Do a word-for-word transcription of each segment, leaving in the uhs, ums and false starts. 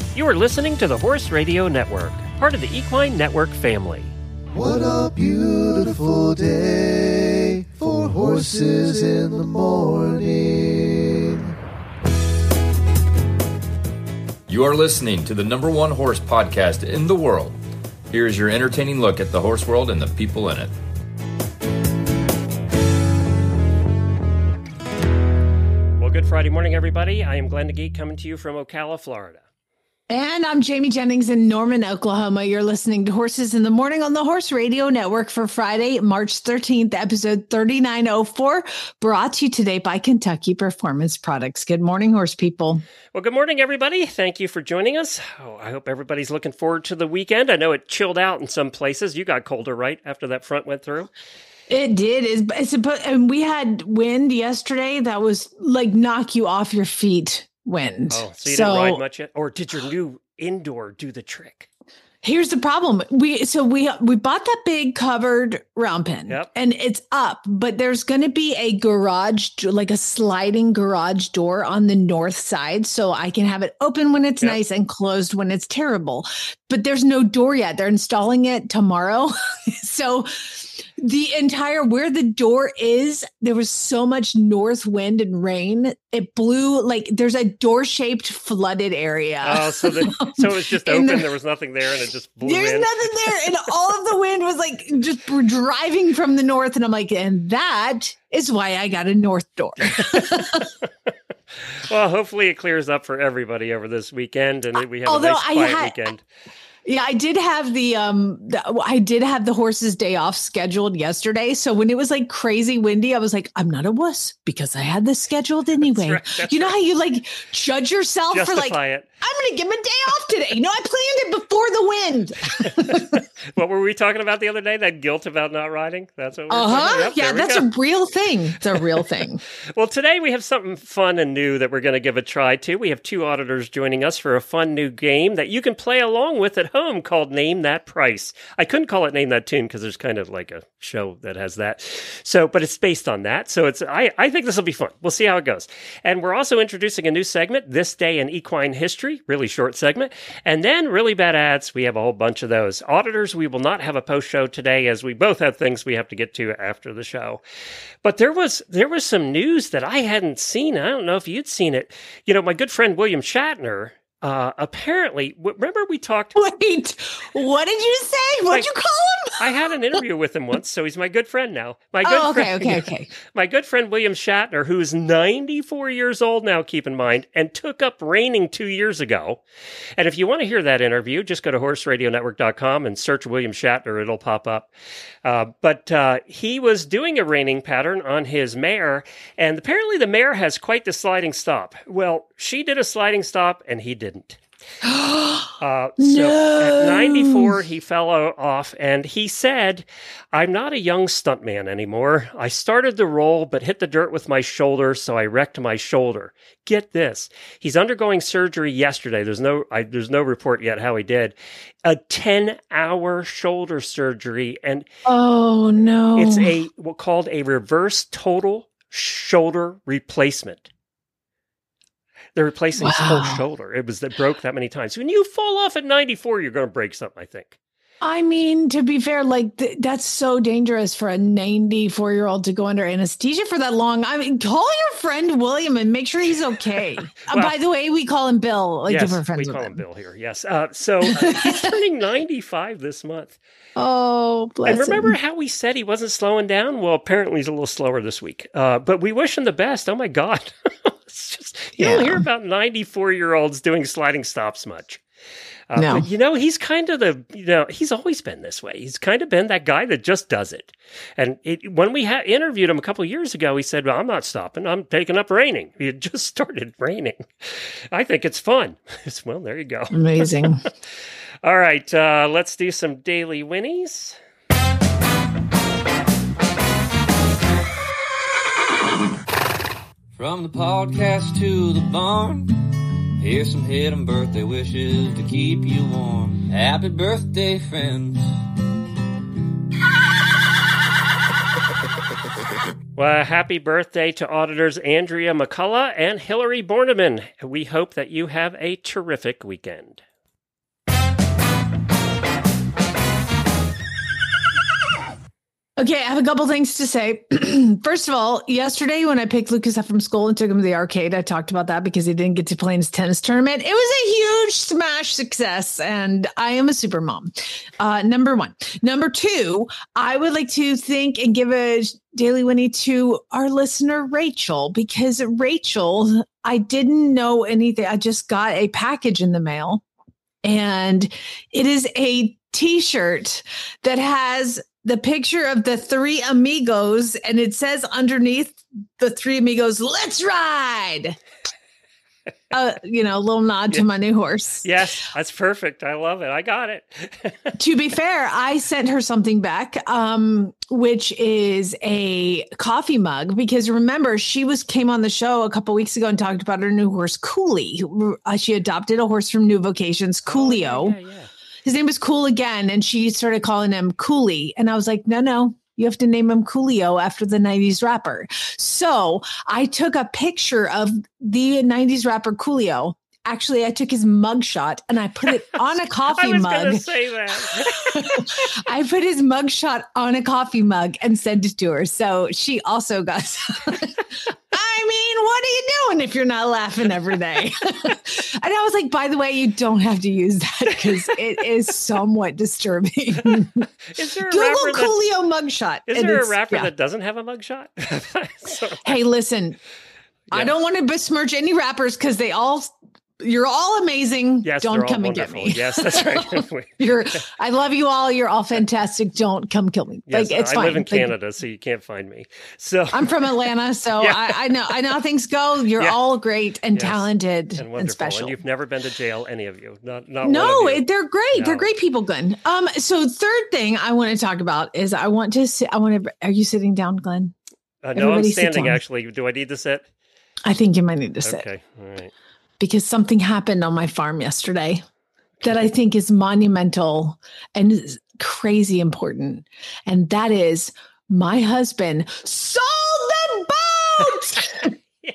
You are listening to the Horse Radio Network, part of the Equine Network family. What a beautiful day for horses in the morning. You are listening to the number one horse podcast in the world. Here is your entertaining look at the horse world and the people in it. Well, good Friday morning, everybody. I am Glenn DeGeek coming to you from Ocala, Florida. And I'm Jamie Jennings in Norman, Oklahoma. You're listening to Horses in the Morning on the Horse Radio Network for Friday, March thirteenth, episode thirty-nine oh four, brought to you today by Kentucky Performance Products. Good morning, horse people. Well, good morning, everybody. Thank you for joining us. Oh, I hope everybody's looking forward to the weekend. I know it chilled out in some places. You got colder, right, after that front went through? It did. It's, it's supposed, and we had wind yesterday that was like knock you off your feet. Wind. Oh, so you so, didn't ride much yet? Or did your new indoor do the trick? Here's the problem. We so we we bought that big covered round pen, yep. and it's up, but there's going to be a garage, like a sliding garage door on the north side, so I can have it open when it's yep. nice and closed when it's terrible. But there's no door yet. They're installing it tomorrow. So the entire, where the door is, there was so much north wind and rain. It blew, like, there's a door-shaped flooded area. Oh, so the, so it was just open, the, there was nothing there, and it just blew there's in? There's nothing there, and all of the wind was, like, just driving from the north, and I'm like, and that is why I got a north door. Well, hopefully it clears up for everybody over this weekend, and we have Although a nice quiet had, weekend. Yeah, I did have the um, the, I did have the horse's day off scheduled yesterday. So when it was like crazy windy, I was like, I'm not a wuss because I had this scheduled anyway. That's right, that's you know right. how you like judge yourself Justify for like, it. I'm going to give him a day off today. No, I planned it before the wind. What were we talking about the other day? That guilt about not riding? That's what we're uh-huh. talking about? Yeah, that's go. a real thing. It's a real thing. Well, today we have something fun and new that we're going to give a try to. We have two auditors joining us for a fun new game that you can play along with at home called Name That Price. I couldn't call it Name That Tune because there's kind of like a show that has that. So, but it's based on that. So it's, I, I think this will be fun. We'll see how it goes. And we're also introducing a new segment, This Day in Equine History, really short segment. And then really bad ads. We have a whole bunch of those. Auditors, we will not have a post show today as we both have things we have to get to after the show. But there was, there was some news that I hadn't seen. I don't know if you'd seen it. You know, my good friend William Shatner, Uh, apparently, remember we talked... Wait, what did you say? What'd you call him? I had an interview with him once, so he's my good friend now. My good oh, okay, friend, okay, okay. My good friend William Shatner, who is ninety-four years old now, keep in mind, and took up reining two years ago. And if you want to hear that interview, just go to horse radio network dot com and search William Shatner. It'll pop up. Uh, but uh, he was doing a reining pattern on his mare, and apparently the mare has quite the sliding stop. Well, she did a sliding stop, and he didn't. uh, so no. At ninety-four, he fell off, and he said, I'm not a young stuntman anymore. I started the roll, but hit the dirt with my shoulder, so I wrecked my shoulder. Get this. He's undergoing surgery yesterday. There's no I, there's no report yet how he did. A ten-hour shoulder surgery, and oh no, it's a what called a reverse total shoulder replacement. They're replacing wow. his whole shoulder. It was that broke that many times. When you fall off at ninety-four, you're going to break something, I think. I mean, to be fair, like th- that's so dangerous for a ninety-four-year-old to go under anesthesia for that long. I mean, call your friend William and make sure he's okay. well, uh, by the way, we call him Bill. Like yes, different friends we call him. him Bill here. Yes. Uh, so uh, he's turning ninety-five this month. Oh, bless And remember him. how we said he wasn't slowing down? Well, apparently he's a little slower this week. Uh, but we wish him the best. Oh my God. It's just, you yeah. don't hear about ninety-four-year-olds doing sliding stops much. Uh, no. But, you know, he's kind of the, you know, he's always been this way. He's kind of been that guy that just does it. And it, when we ha- interviewed him a couple of years ago, he said, well, I'm not stopping. I'm taking up reining. He had just started reining. I think it's fun. Well, there you go. Amazing. All right. Uh, let's do some daily whinnies. From the podcast to the barn, here's some hidden birthday wishes to keep you warm. Happy birthday, friends. Well, happy birthday to auditors Andrea McCullough and Hillary Borneman. We hope that you have a terrific weekend. Okay, I have a couple things to say. First of all, yesterday when I picked Lucas up from school and took him to the arcade, I talked about that because he didn't get to play in his tennis tournament. It was a huge smash success, and I am a super mom. Uh, number one. Number two, I would like to thank and give a Daily Winnie to our listener, Rachel, because Rachel, I didn't know anything. I just got a package in the mail, and it is a t-shirt that has the picture of the three amigos, and it says underneath the three amigos, "Let's ride." Uh, you know, a little nod to my new horse. Yes, that's perfect. I love it. I got it. To be fair, I sent her something back, um, which is a coffee mug, because remember, she was came on the show a couple weeks ago and talked about her new horse, Cooley. Uh, she adopted a horse from New Vocations, Coolio. Oh, yeah, yeah. His name was Cool again, and she started calling him Cooley. And I was like, no, no, you have to name him Coolio after the nineties rapper. So I took a picture of the nineties rapper Coolio. Actually, I took his mugshot and I put it on a coffee I was mug. going to say that. I put his mugshot on a coffee mug and sent it to her. So she also got some. I mean, what are you doing if you're not laughing every day? And I was like, by the way, you don't have to use that because it is somewhat disturbing. Is there a Google rapper that, Coolio mugshot. Is and there a it's- rapper yeah. that doesn't have a mugshot? So- Hey, listen, I Yeah. don't want to besmirch any rappers because they all, you're all amazing. Yes, don't they're all come and wonderful. get me. Yes, that's right. You're, I love you all. You're all fantastic. Don't come kill me. Yes, like it's I fine. live in Like, Canada, so you can't find me. So I'm from Atlanta, so Yeah. I, I know I know how things go. You're Yeah. all great and Yes. talented and and, wonderful, special. and you've never been to jail, any of you. Not not no, one of you. it, they're great. They're No. great people, Glenn. Um, so third thing I want to talk about is I want to sit. I want to. Are you sitting down, Glenn? Uh, no, I'm everybody sit standing. down. Actually, do I need to sit? I think you might need to sit Okay, all right. because something happened on my farm yesterday that I think is monumental and is crazy important, and that is my husband sold the boat.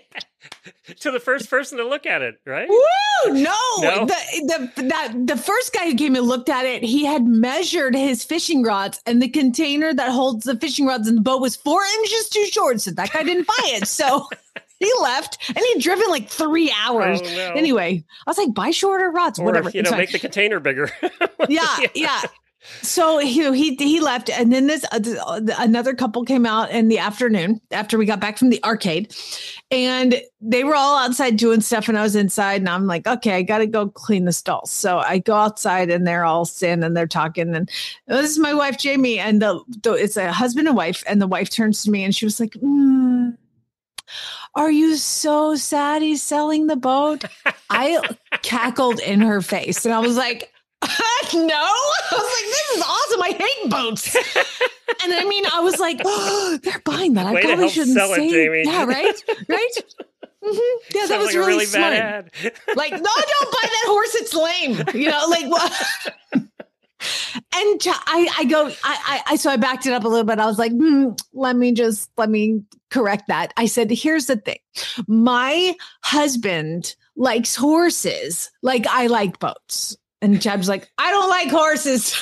To the first person to look at it, right? Woo! No, No? The, the that the first guy who came and looked at it, he had measured his fishing rods, and the container that holds the fishing rods in the boat was four inches too short. So that guy didn't buy it. So he left, and he'd driven like three hours. Oh, no. Anyway, I was like, buy shorter rods, Or whatever. if, you It's know, fine. make the container bigger. yeah, yeah. So he he he left, and then this uh, another couple came out in the afternoon after we got back from the arcade, and they were all outside doing stuff, and I was inside, and I'm like, okay, I got to go clean the stalls. So I go outside, and they're all standing, and they're talking, and this is my wife Jamie, and the, the it's a husband and wife, and the wife turns to me, and she was like, mm, "Are you so sad he's selling the boat?" I cackled in her face, and I was like, no, I was like, this is awesome. I hate boats. And I mean, I was like, oh, they're buying that. I Way to probably help shouldn't sell it, say Jamie. Yeah, right? Right? Mm-hmm. Yeah, that Sounds was like really, a really smart. bad ad. Like, no, don't buy that horse. It's lame. You know, like what? And t- I, I go, I, I, I, so I backed it up a little bit. I was like, hmm, let me just, let me correct that. I said, here's the thing. My husband likes horses like I like boats. And Chad's like, I don't like horses.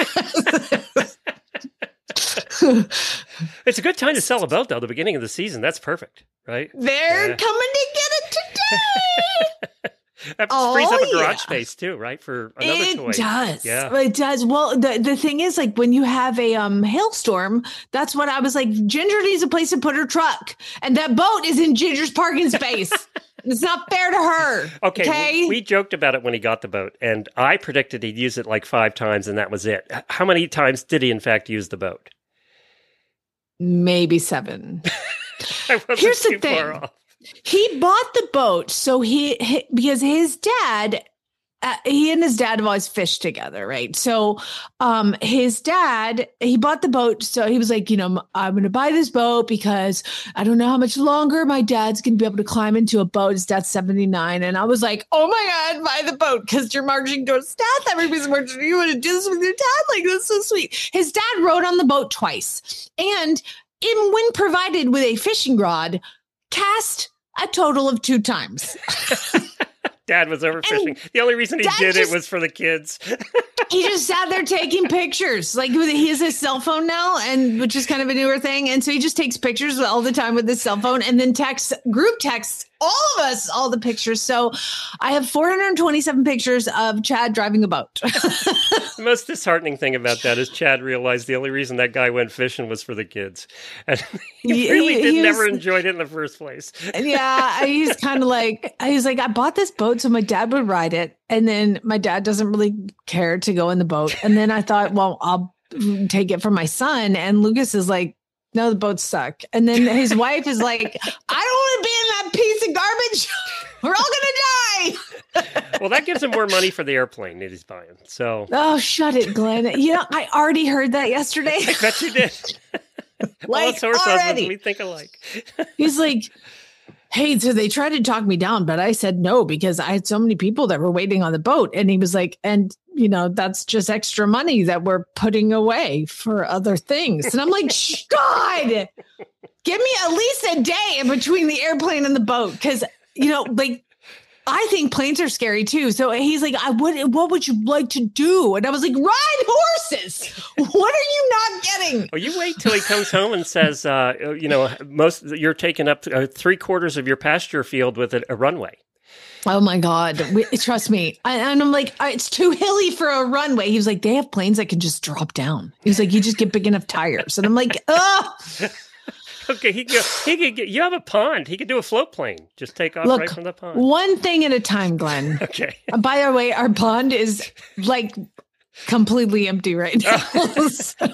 It's a good time to sell a boat, though. The beginning of the season. That's perfect, right? They're Yeah. coming to get it today. That Oh, frees up a garage yeah. space too, right? For another It toy. does. Yeah. It does. Well, the, the thing is, like, when you have a um hailstorm, that's what I was like, Ginger needs a place to put her truck. And that boat is in Ginger's parking space. It's not fair to her. Okay, Okay. w- we joked about it when he got the boat, and I predicted he'd use it like five times, and that was it. H- How many times did he, in fact, use the boat? Maybe seven. I wasn't Here's the too thing. far off. He bought the boat so he, he because his dad uh, he and his dad have always fished together, right? So um his dad, he bought the boat, so he was like, you know, I'm going to buy this boat because I don't know how much longer my dad's going to be able to climb into a boat. His dad's seventy-nine, and I was like, oh my god, buy the boat because you're marching towards death. Everybody's marching. You want to do this with your dad? Like, that's so sweet. His dad rode on the boat twice, and in, when provided with a fishing rod, cast a total of two times. Dad was overfishing. The only reason he Dad did just- it was for the kids. He just sat there taking pictures. Like he has his cell phone now, and which is kind of a newer thing. And so he just takes pictures all the time with his cell phone, and then texts, group texts all of us all the pictures. So I have four hundred twenty-seven pictures of Chad driving a boat. The most disheartening thing about that is Chad realized the only reason that guy went fishing was for the kids. And he really He- did he never was- enjoyed it in the first place. Yeah, he's kind of like, he's like, I bought this boat so my dad would ride it. And then my dad doesn't really care to go in the boat. And then I thought, well, I'll take it from my son. And Lucas is like, no, the boats suck. And then his wife is like, I don't want to be in that piece of garbage. We're all going to die. Well, that gives him more money for the airplane that he's buying. So Oh, shut it, Glenn. You know, I already heard that yesterday. I bet you did. All Like, us horse husbands, already. we think alike. He's like, hey, so they tried to talk me down, but I said no because I had so many people that were waiting on the boat. And he was like, and, you know, that's just extra money that we're putting away for other things. And I'm like, Shh, God, give me at least a day in between the airplane and the boat. Because, you know, like, I think planes are scary too. So he's like, I would, what would you like to do? And I was like, ride horses. What are you not getting? Well, you wait till he comes home and says, uh, you know, most you're taking up uh, three quarters of your pasture field with a, a runway. Oh my God. We, trust me. I, and I'm like, "Uh, it's too hilly for a runway. He was like, they have planes that can just drop down. He was like, you just get big enough tires. And I'm like, oh, Okay, he could, he could get, you have a pond. He could do a float plane. Just take off look, right from the pond. one thing at a time, Glenn. Okay. Uh, By the way, our pond is like completely empty right now. So,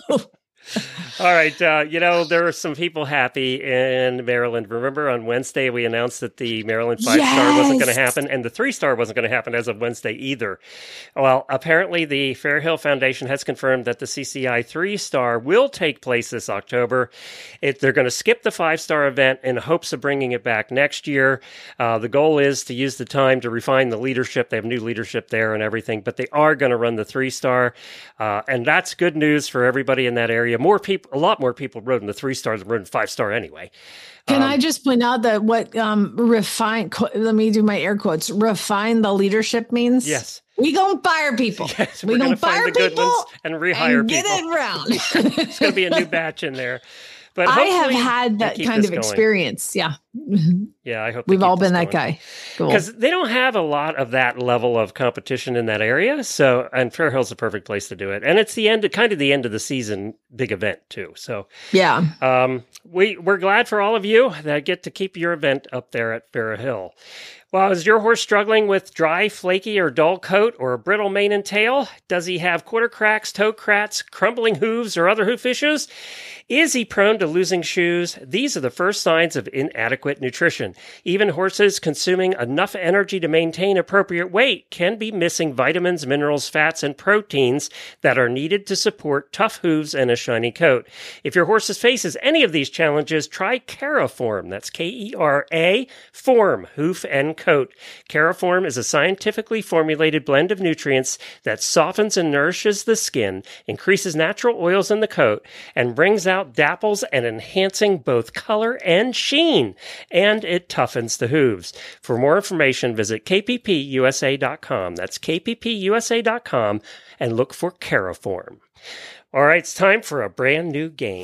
All right. Uh, you know, there are some people happy in Maryland. Remember on Wednesday, we announced that the Maryland five star wasn't going to Yes. happen, and the three star wasn't going to happen as of Wednesday either. Well, apparently, the Fairhill Foundation has confirmed that the C C I three star will take place this October. It, they're going to skip the five star event in hopes of bringing it back next year. Uh, the goal is to use the time to refine the leadership. They have new leadership there and everything, but they are going to run the three star, uh, and that's good news for everybody in that area. More people, a lot more people rode in the three stars than rode in five star anyway. can Um, I just point out that what um, refine, qu- let me do my air quotes, refine the leadership means? Yes. We gonna fire people. Yes, we we're gonna going to find fire the good people ones and rehire and get people. it around. It's going to be a new batch in there. But I have hopefully had we that keep kind this of going. experience. Yeah. Yeah, I hope they We've keep all this been that going. guy. Cool. Because they don't have a lot of that level of competition in that area. So, and Fairhill's the perfect place to do it. And it's the end, kind of the end of the season big event too. So, Yeah. um, we, we're glad for all of you that get to keep your event up there at Fairhill. Well, is your horse struggling with dry, flaky, or dull coat, or a brittle mane and tail? Does he have quarter cracks, toe cracks, crumbling hooves, or other hoof issues? Is he prone to losing shoes? These are the first signs of inadequate nutrition. Even horses consuming enough energy to maintain appropriate weight can be missing vitamins, minerals, fats, and proteins that are needed to support tough hooves and a shiny coat. If your horse faces any of these challenges, try Caraform. That's K E R A, Form, hoof and coat. Caraform is a scientifically formulated blend of nutrients that softens and nourishes the skin, increases natural oils in the coat, and brings out dapples and enhancing both color and sheen. And it toughens the hooves. For more information, visit K P P U S A dot com. That's K P P U S A dot com and look for Caraform. All right, it's time for a brand new game.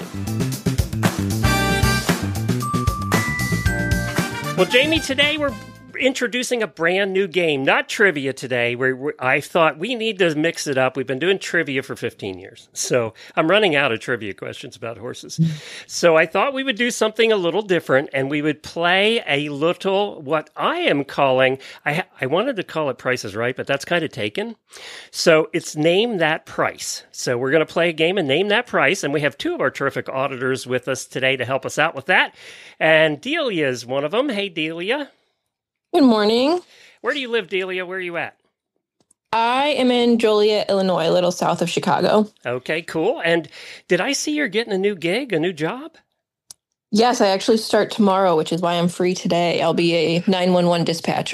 Well, Jamie, today we're introducing a brand new game, not trivia today, where where I thought we need to mix it up. We've been doing trivia for fifteen years, so I'm running out of trivia questions about horses. So I thought we would do something a little different, and we would play a little, what I am calling, I, ha- I wanted to call it Price is Right, but that's kind of taken. So it's Name That Price. So we're going to play a game and name that price, and we have two of our terrific auditors with us today to help us out with that. And Delia is one of them. Hey, Delia. Good morning. Where do you live, Delia? Where are you at? I am in Joliet, Illinois, a little south of Chicago. Okay, cool. And did I see you're getting a new gig, a new job? Yes, I actually start tomorrow, which is why I'm free today. I'll be a nine one one dispatcher.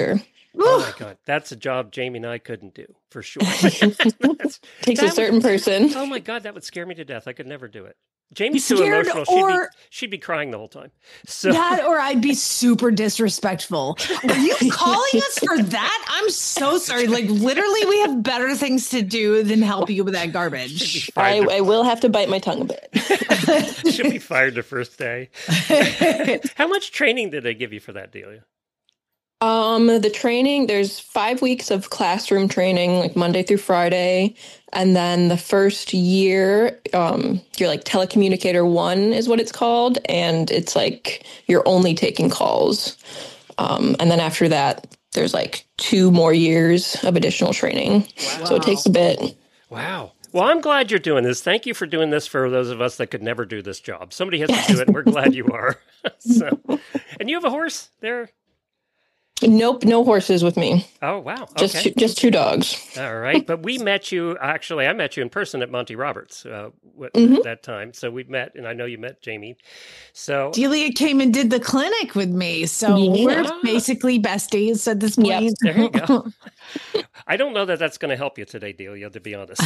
Oh my God, that's a job Jamie and I couldn't do for sure. That's- Takes that a certain would- person. Oh my God, that would scare me to death. I could never do it. Jamie's You too scared emotional. She'd be, or- she'd be crying the whole time. So That or I'd be super disrespectful. Are you calling us for that? I'm so sorry. Like literally, we have better things to do than help you with that she'd garbage. be I, fired. I will have to bite my tongue a bit. the, she'll be fired the first day. How much training did they give you for that, Delia? Um, the training, there's five weeks of classroom training, like Monday through Friday. And then the first year, um, you're like telecommunicator one is what it's called. And it's like you're only taking calls. Um, and then after that, there's like two more years of additional training. Wow. So it takes a bit. Wow. Well, I'm glad you're doing this. Thank you for doing this for those of us that could never do this job. Somebody has to do it, and we're glad you are. So, and you have a horse there? Nope, no horses with me. Oh, wow. Just Okay. two, just two dogs. All right. But we met you, actually, I met you in person at Monty Roberts uh, at Mhm. that time. So we met, and I know you met Jamie. So, Delia came and did the clinic with me. So Yeah. we're basically besties at this Yep. point. there you go. I don't know that that's going to help you today, Delia, to be honest.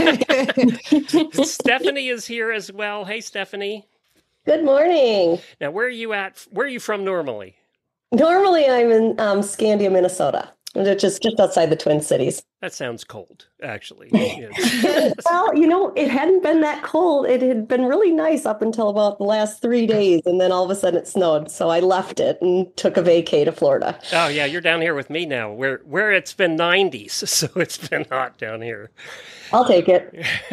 Stephanie is here as well. Hey, Stephanie. Good morning. Now, where are you at? Where are you from normally? Normally, I'm in um, Scandia, Minnesota, which is just outside the Twin Cities. That sounds cold, actually. Yes. And, well, you know, it hadn't been that cold. It had been really nice up until about the last three days, and then all of a sudden it snowed. So I left it and took a vacay to Florida. Oh, yeah, you're down here with me now, where where it's been nineties, so it's been hot down here. I'll take it.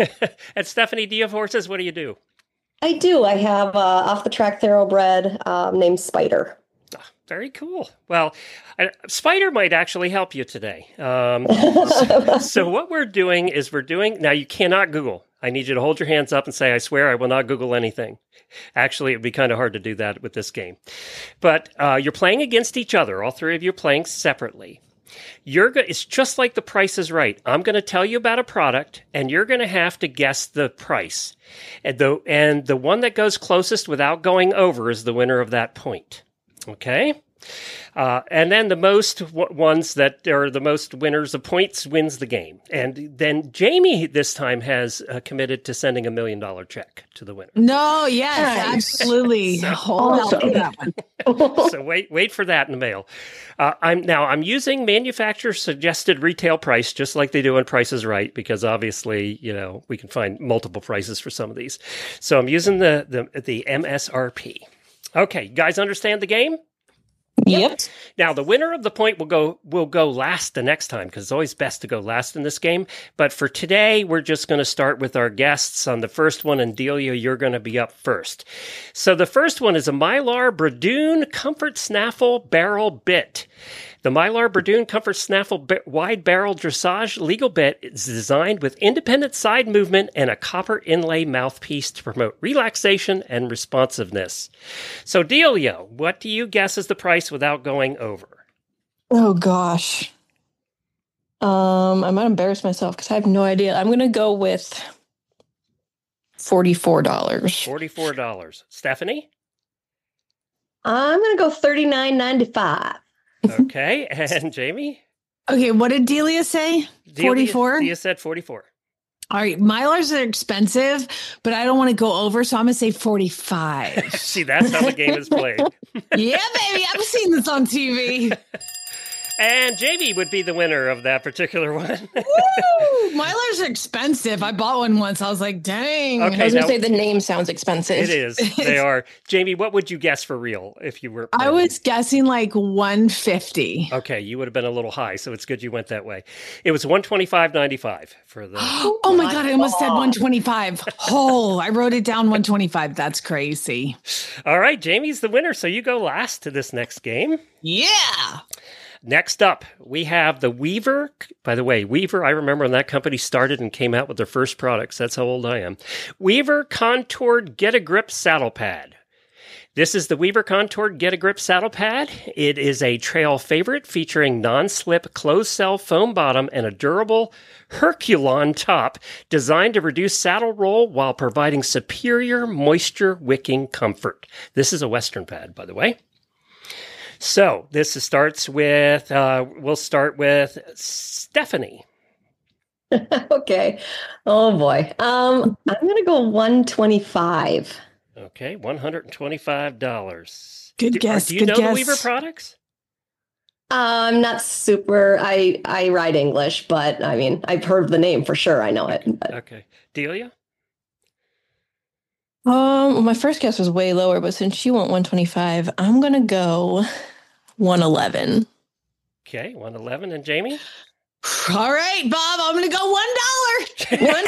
And Stephanie, do you have horses? What do you do? I do. I have uh, off-the-track thoroughbred um, named Spider. Very cool. Well, I, Spider might actually help you today. Um, so, so what we're doing is we're doing, now you cannot Google. I need you to hold your hands up and say, I swear I will not Google anything. Actually, it would be kind of hard to do that with this game. But uh, you're playing against each other. All three of you are playing separately. You're go- It's just like The Price is Right. I'm going to tell you about a product, and you're going to have to guess the price. And the, and the one that goes closest without going over is the winner of that point. Okay. Uh, and then the most w- ones that are the most winners of points wins the game. And then Jamie this time has uh, committed to sending a million dollar check to the winner. No, yes, Nice. absolutely. Hold out for that one. So wait, wait for that in the mail. Uh, I'm now I'm using manufacturer suggested retail price, just like they do on Price is Right, because obviously, you know, we can find multiple prices for some of these. So I'm using the the, the M S R P. Okay, you guys understand the game? Yep. Now, the winner of the point will go will go last the next time, because it's always best to go last in this game. But for today, we're just going to start with our guests on the first one, and Delia, you're going to be up first. So the first one is a Mylar Bradoon Comfort Snaffle Barrel Bit. The Mylar Bradoon Comfort Snaffle ba- Wide Barrel Dressage Legal Bit is designed with independent side movement and a copper inlay mouthpiece to promote relaxation and responsiveness. So, Delia, what do you guess is the price without going over? Oh gosh. Um, I might embarrass myself because I have no idea. I'm gonna go with forty-four dollars. forty-four dollars. Stephanie? I'm going to go thirty-nine ninety-five. Okay. And Jamie? Okay, what did Delia say? Delia- forty-four? Delia said forty-four. All right, Mylars are expensive, but I don't want to go over, so I'm going to say forty-five. See, that's how the game is played. Yeah, baby, I've seen this on T V. And Jamie would be the winner of that particular one. Woo! Mylars are expensive. I bought one once. I was like, dang. Okay. I was gonna now- say the name sounds expensive. It is. They are. Jamie, what would you guess for real if you were? I was guessing like one fifty. Okay, you would have been a little high, so it's good you went that way. It was one twenty-five ninety-five for the. Oh my God, I almost said one twenty-five. Oh, I wrote it down one twenty-five. That's crazy. All right, Jamie's the winner, so you go last to this next game. Yeah. Next up, we have the Weaver. By the way, Weaver, I remember when that company started and came out with their first products. That's how old I am. Weaver Contoured Get a Grip Saddle Pad. This is the Weaver Contoured Get a Grip Saddle Pad. It is a trail favorite featuring non-slip closed cell foam bottom and a durable Herculon top designed to reduce saddle roll while providing superior moisture wicking comfort. This is a Western pad, by the way. So this starts with, uh, we'll start with Stephanie. Okay. Oh boy. Um, I'm gonna go one twenty-five. Okay, one hundred twenty-five dollars. Good do, guess. Do you good know guess. the Weaver products? I'm not super. I I write English, but I mean, I've heard the name for sure. I know it. But. Okay. Delia? Um, my first guess was way lower, but since you went one twenty-five, I'm gonna go one eleven. Okay, one eleven. And Jamie? All right, Bob, I'm going to go one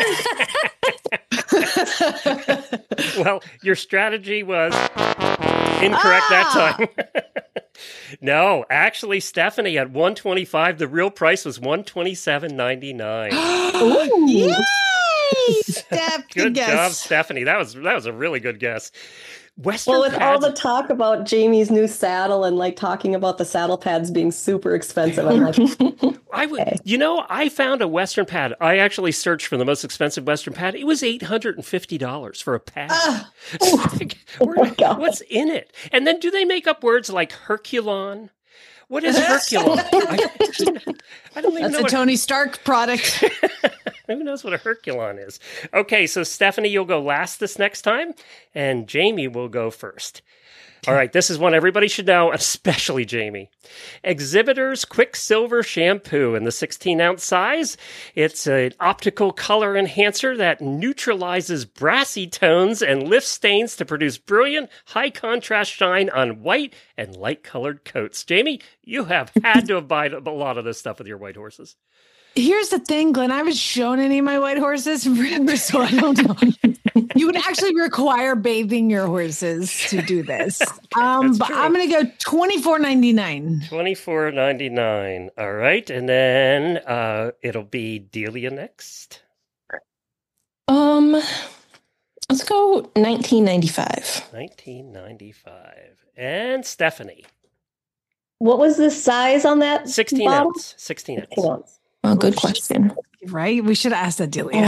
dollar. one dollar. Well, your strategy was incorrect Ah! that time. No, actually, Stephanie at one twenty-five, the real price was one twenty-seven ninety-nine. Yay! Steph, Good good job, guess. Stephanie. That was that was a really good guess. Western Well, with all pads- the talk about Jamie's new saddle and like talking about the saddle pads being super expensive, I'm like, I would, Okay. you know, I found a Western pad. I actually searched for the most expensive Western pad. It was eight hundred fifty dollars for a pad. Ah. Like, where- my God. what's in it? And then do they make up words like Herculon? What is Herculon? I, I don't even That's know a what, Tony Stark product. who knows what a Herculon is. Okay, so Stephanie, you'll go last this next time, and Jamie will go first. All right, this is one everybody should know, especially Jamie. Exhibitor's Quicksilver Shampoo in the sixteen ounce size. It's an optical color enhancer that neutralizes brassy tones and lifts stains to produce brilliant, high contrast shine on white and light colored coats. Jamie, you have had to have bought a lot of this stuff with your white horses. Here's the thing, Glenn. I haven't shown any of my white horses forever, so I don't know. You would actually require bathing your horses to do this. um, that's but true. I'm going to go twenty-four ninety-nine. twenty-four ninety-nine. All right, and then uh, it'll be Delia next. Um, let's go nineteen ninety-five. nineteen ninety-five. And Stephanie. what was the size on that? sixteen bottle? ounce. sixteen ounce. sixteen ounce. Oh, good question. Right? We should have asked that, Delia.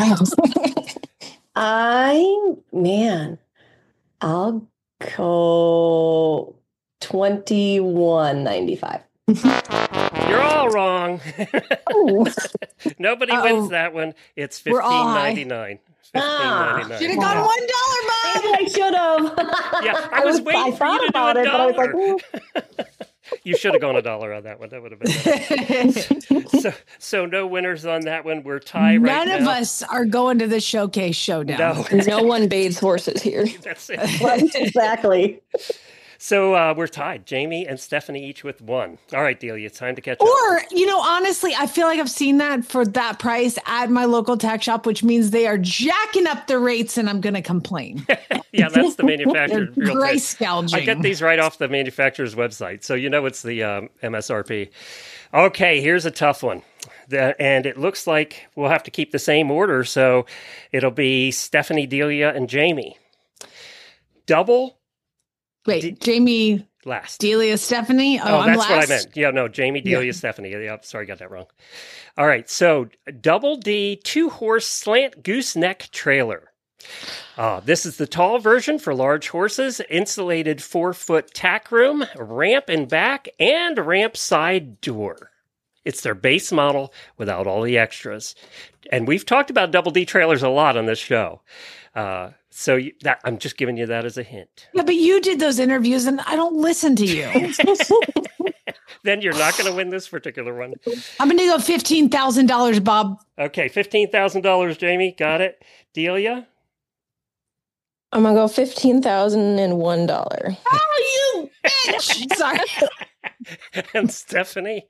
I man, I'll go twenty-one ninety-five. You're all wrong. Oh, Nobody Uh-oh. wins that one. It's We're all fifteen high. ninety-nine. Ah. fifteen Should have ninety-nine. gone one dollar, Bob. maybe I should have. Yeah, I was waiting I for thought you to do about a it, but I was like, dollar. "Ooh." You should have gone a dollar on that one. That would have been better. so, so no winners on that one. We're tied right None now. of us are going to the showcase showdown. No, No one bathes horses here. that's it. Right, exactly. So uh, we're tied. Jamie and Stephanie each with one. All right, Delia, it's time to catch up. Or, you know, honestly, I feel like I've seen that for that price at my local tack shop, which means they are jacking up the rates and I'm going to complain. Yeah, that's the They're manufacturer's real price thing. gouging. I get these right off the manufacturer's website, so you know it's the um, M S R P. Okay, here's a tough one. The, and it looks like we'll have to keep the same order, so it'll be Stephanie, Delia, and Jamie. Double Wait, D- Jamie, last. Delia, Stephanie. Oh, Oh, I'm that's last. what I meant. Yeah, no, Jamie, Delia, Yeah. Stephanie. Yep, sorry, got that wrong. All right, so Double D two-horse slant gooseneck trailer. Uh, this is the tall version for large horses, insulated four-foot tack room, ramp in back, and ramp side door. It's their base model without all the extras. And we've talked about Double D trailers a lot on this show. Uh, so you, that I'm just giving you that as a hint. Yeah, but you did those interviews and I don't listen to you. Then you're not going to win this particular one. I'm going to go fifteen thousand dollars, Bob. Okay, fifteen thousand dollars, Jamie. Got it. Delia? I'm gonna go fifteen thousand and one dollar. Oh, you bitch. Sorry. And Stephanie?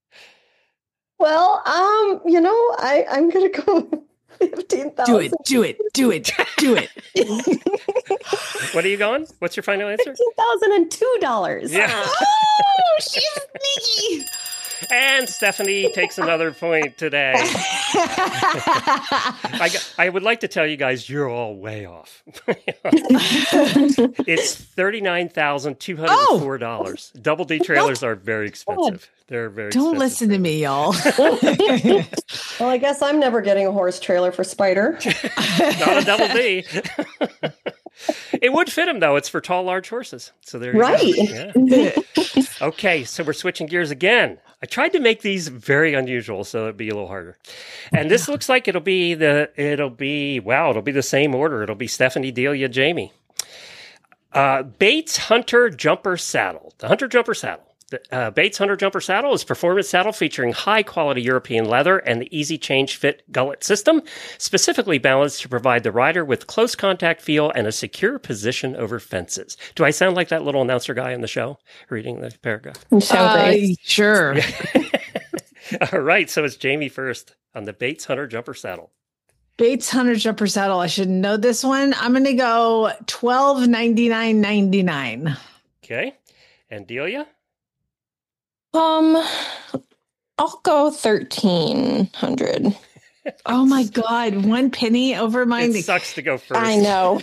Well, um, you know, I I'm gonna go fifteen thousand. Do it. Do it. Do it. Do it. What are you going? What's your final answer? Fifteen thousand and two dollars. Yeah. Oh, she's sneaky. And Stephanie takes another point today. I, g- I would like to tell you guys you're all way off. It's thirty-nine thousand two hundred four dollars. Double D trailers are very expensive. They're very Don't expensive listen to me, y'all. Well, I guess I'm never getting a horse trailer for Spider. Not a double D. It would fit him, though. It's for tall, large horses. So there you Right. go. Yeah. Okay, so we're switching gears again. I tried to make these very unusual, so it'd be a little harder. And this looks like it'll be the, it'll be, wow, it'll be the same order. It'll be Stephanie, Delia, Jamie. Uh, Bates Hunter Jumper Saddle. The Hunter Jumper Saddle. The uh, Bates Hunter Jumper Saddle is a performance saddle featuring high-quality European leather and the easy change fit gullet system, specifically balanced to provide the rider with close contact feel and a secure position over fences. Do I sound like that little announcer guy on the show reading the paragraph? You sound Uh, great. sure. All right, so it's Jamie first on the Bates Hunter Jumper Saddle. Bates Hunter Jumper Saddle. I should know this one. I'm going to go twelve ninety-nine ninety-nine. Okay, and Delia? Um, I'll go thirteen hundred. Oh my God. One penny over mine. It sucks to go first. I know.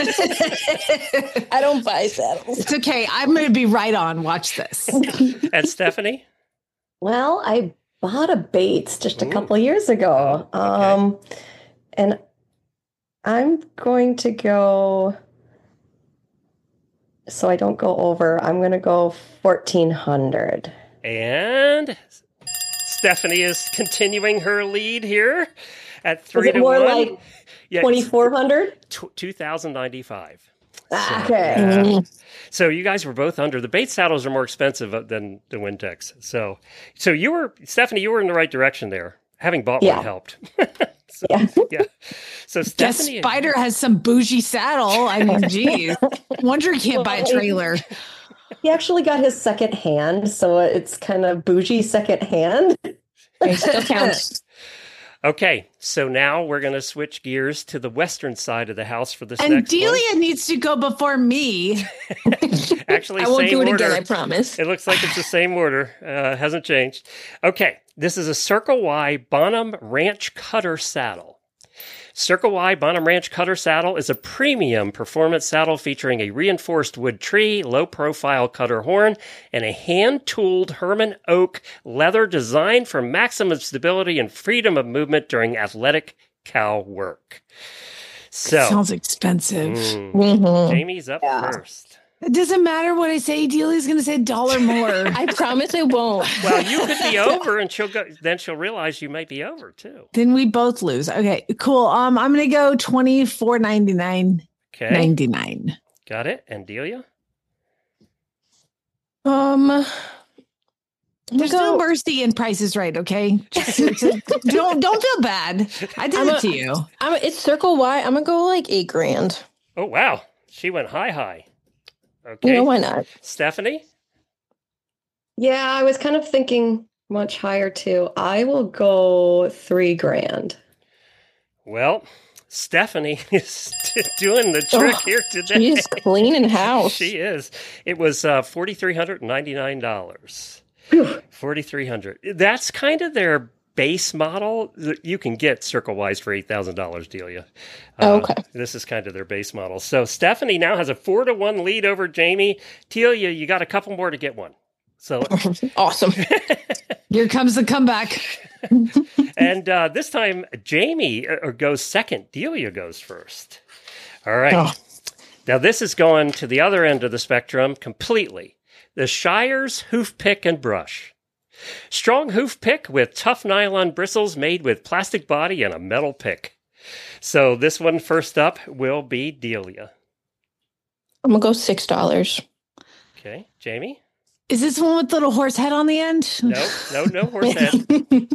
I don't buy saddles. It's okay. I'm going to be right on. Watch this. And Stephanie? Well, I bought a Bates just a Ooh. couple years ago. Oh, okay. Um, and I'm going to go, so I don't go over, I'm going to go fourteen hundred. And Stephanie is continuing her lead here at three Is it to more one. like Yeah, twenty-four hundred? tw- two thousand ninety-five. Okay. Yeah. So you guys were both under. The Bates saddles are more expensive than the Wintex. So, so you were, Stephanie, you were in the right direction there. Having bought Yeah. one helped. So, Yeah. yeah. So Guess Stephanie, Spider has some bougie saddle. I mean, geez. Wonder he can't buy a trailer. He actually got his second hand, so it's kind of bougie second hand. It still counts. okay. So now we're going to switch gears to the western side of the house for this And next Delia needs to go before me. one. Actually, I won't same do it order. again, I promise. It looks like it's the same order. Uh, hasn't changed. Okay. This is a Circle Y Bonham Ranch Cutter Saddle. Circle Y Bonham Ranch Cutter Saddle is a premium performance saddle featuring a reinforced wood tree, low-profile cutter horn, and a hand-tooled Herman oak leather designed for maximum stability and freedom of movement during athletic cow work. So, Sounds expensive. mm, Mhm. Jamie's up Yeah. first. It doesn't matter what I say. Delia's going to say a dollar more. I promise I won't. Well, you could be over, and she'll go. Then she'll realize you might be over too. Then we both lose. Okay, cool. Um, I'm going to go twenty-four ninety-nine Okay, ninety-nine. got it. And Delia? Um, There's go- no mercy in prices right, okay? Just, just- don't don't feel bad. I did I'm it a- to you. I'm, it's Circle Y. I'm gonna go like eight grand. Oh wow, she went high, high. Okay, You know why not? Stephanie. Yeah, I was kind of thinking much higher too. I will go three grand. Well, Stephanie is doing the trick Oh, here today. She's cleaning house. She is. It was uh, four thousand three hundred ninety-nine dollars. four thousand three hundred dollars. That's kind of their base model. You can get Circle Y's for eight thousand dollars, Delia. Uh, Okay. This is kind of their base model. So Stephanie now has a four to one lead over Jamie. Delia, you got a couple more to get one. So, Awesome. Here comes the comeback. and uh, this time Jamie uh, goes second. Delia goes first. All right. Oh. Now this is going to the other end of the spectrum completely. The Shire's Hoof Pick and Brush. Strong hoof pick with tough nylon bristles made with plastic body and a metal pick. So this one first up will be Delia. I'm gonna go six dollars. Okay, Jamie? Is this one with little horse head on the end? No, no, no horse head.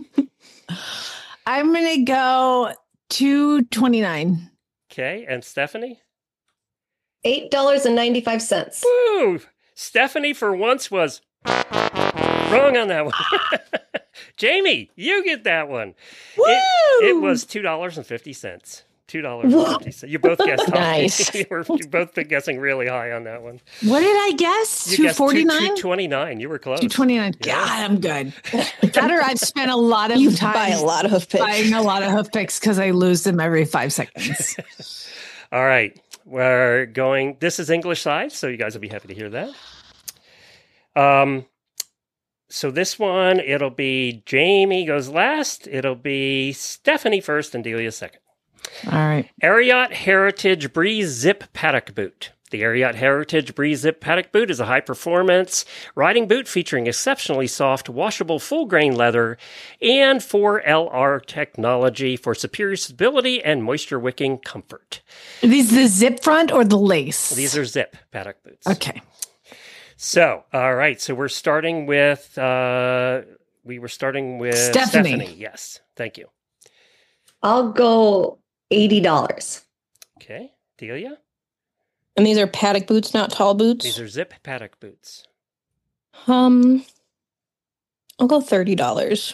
I'm going to go two twenty-nine. Okay, and Stephanie? Eight dollars and ninety-five cents. Woo! Stephanie for once was wrong on that one. Jamie, you get that one. It, it was two dollars and fifty cents. two dollars and fifty cents. You both guessed high. Nice. you were you both been guessing really high on that one. What did I guess? You two guessed forty-nine? two twenty-nine. You were close. two twenty-nine. Yeah. God, I'm good. That or I've spent a lot of You time buy a lot of hoof picks. buying a lot of hoof picks because I lose them every five seconds. All right. We're going. This is English side, so you guys will be happy to hear that. Um, So this one, it'll be Jamie goes last. It'll be Stephanie first and Delia second. All right. Ariat Heritage Breeze Zip Paddock Boot. The Ariat Heritage Breeze Zip Paddock Boot is a high-performance riding boot featuring exceptionally soft, washable, full-grain leather and four L R technology for superior stability and moisture-wicking comfort. Are these the zip front or the lace? These are zip paddock boots. Okay. So, all right. So we're starting with, uh, we were starting with Stephanie. Stephanie. Yes. Thank you. I'll go eighty dollars. Okay. Delia? And these are paddock boots, not tall boots. These are zip paddock boots. Um, I'll go thirty dollars.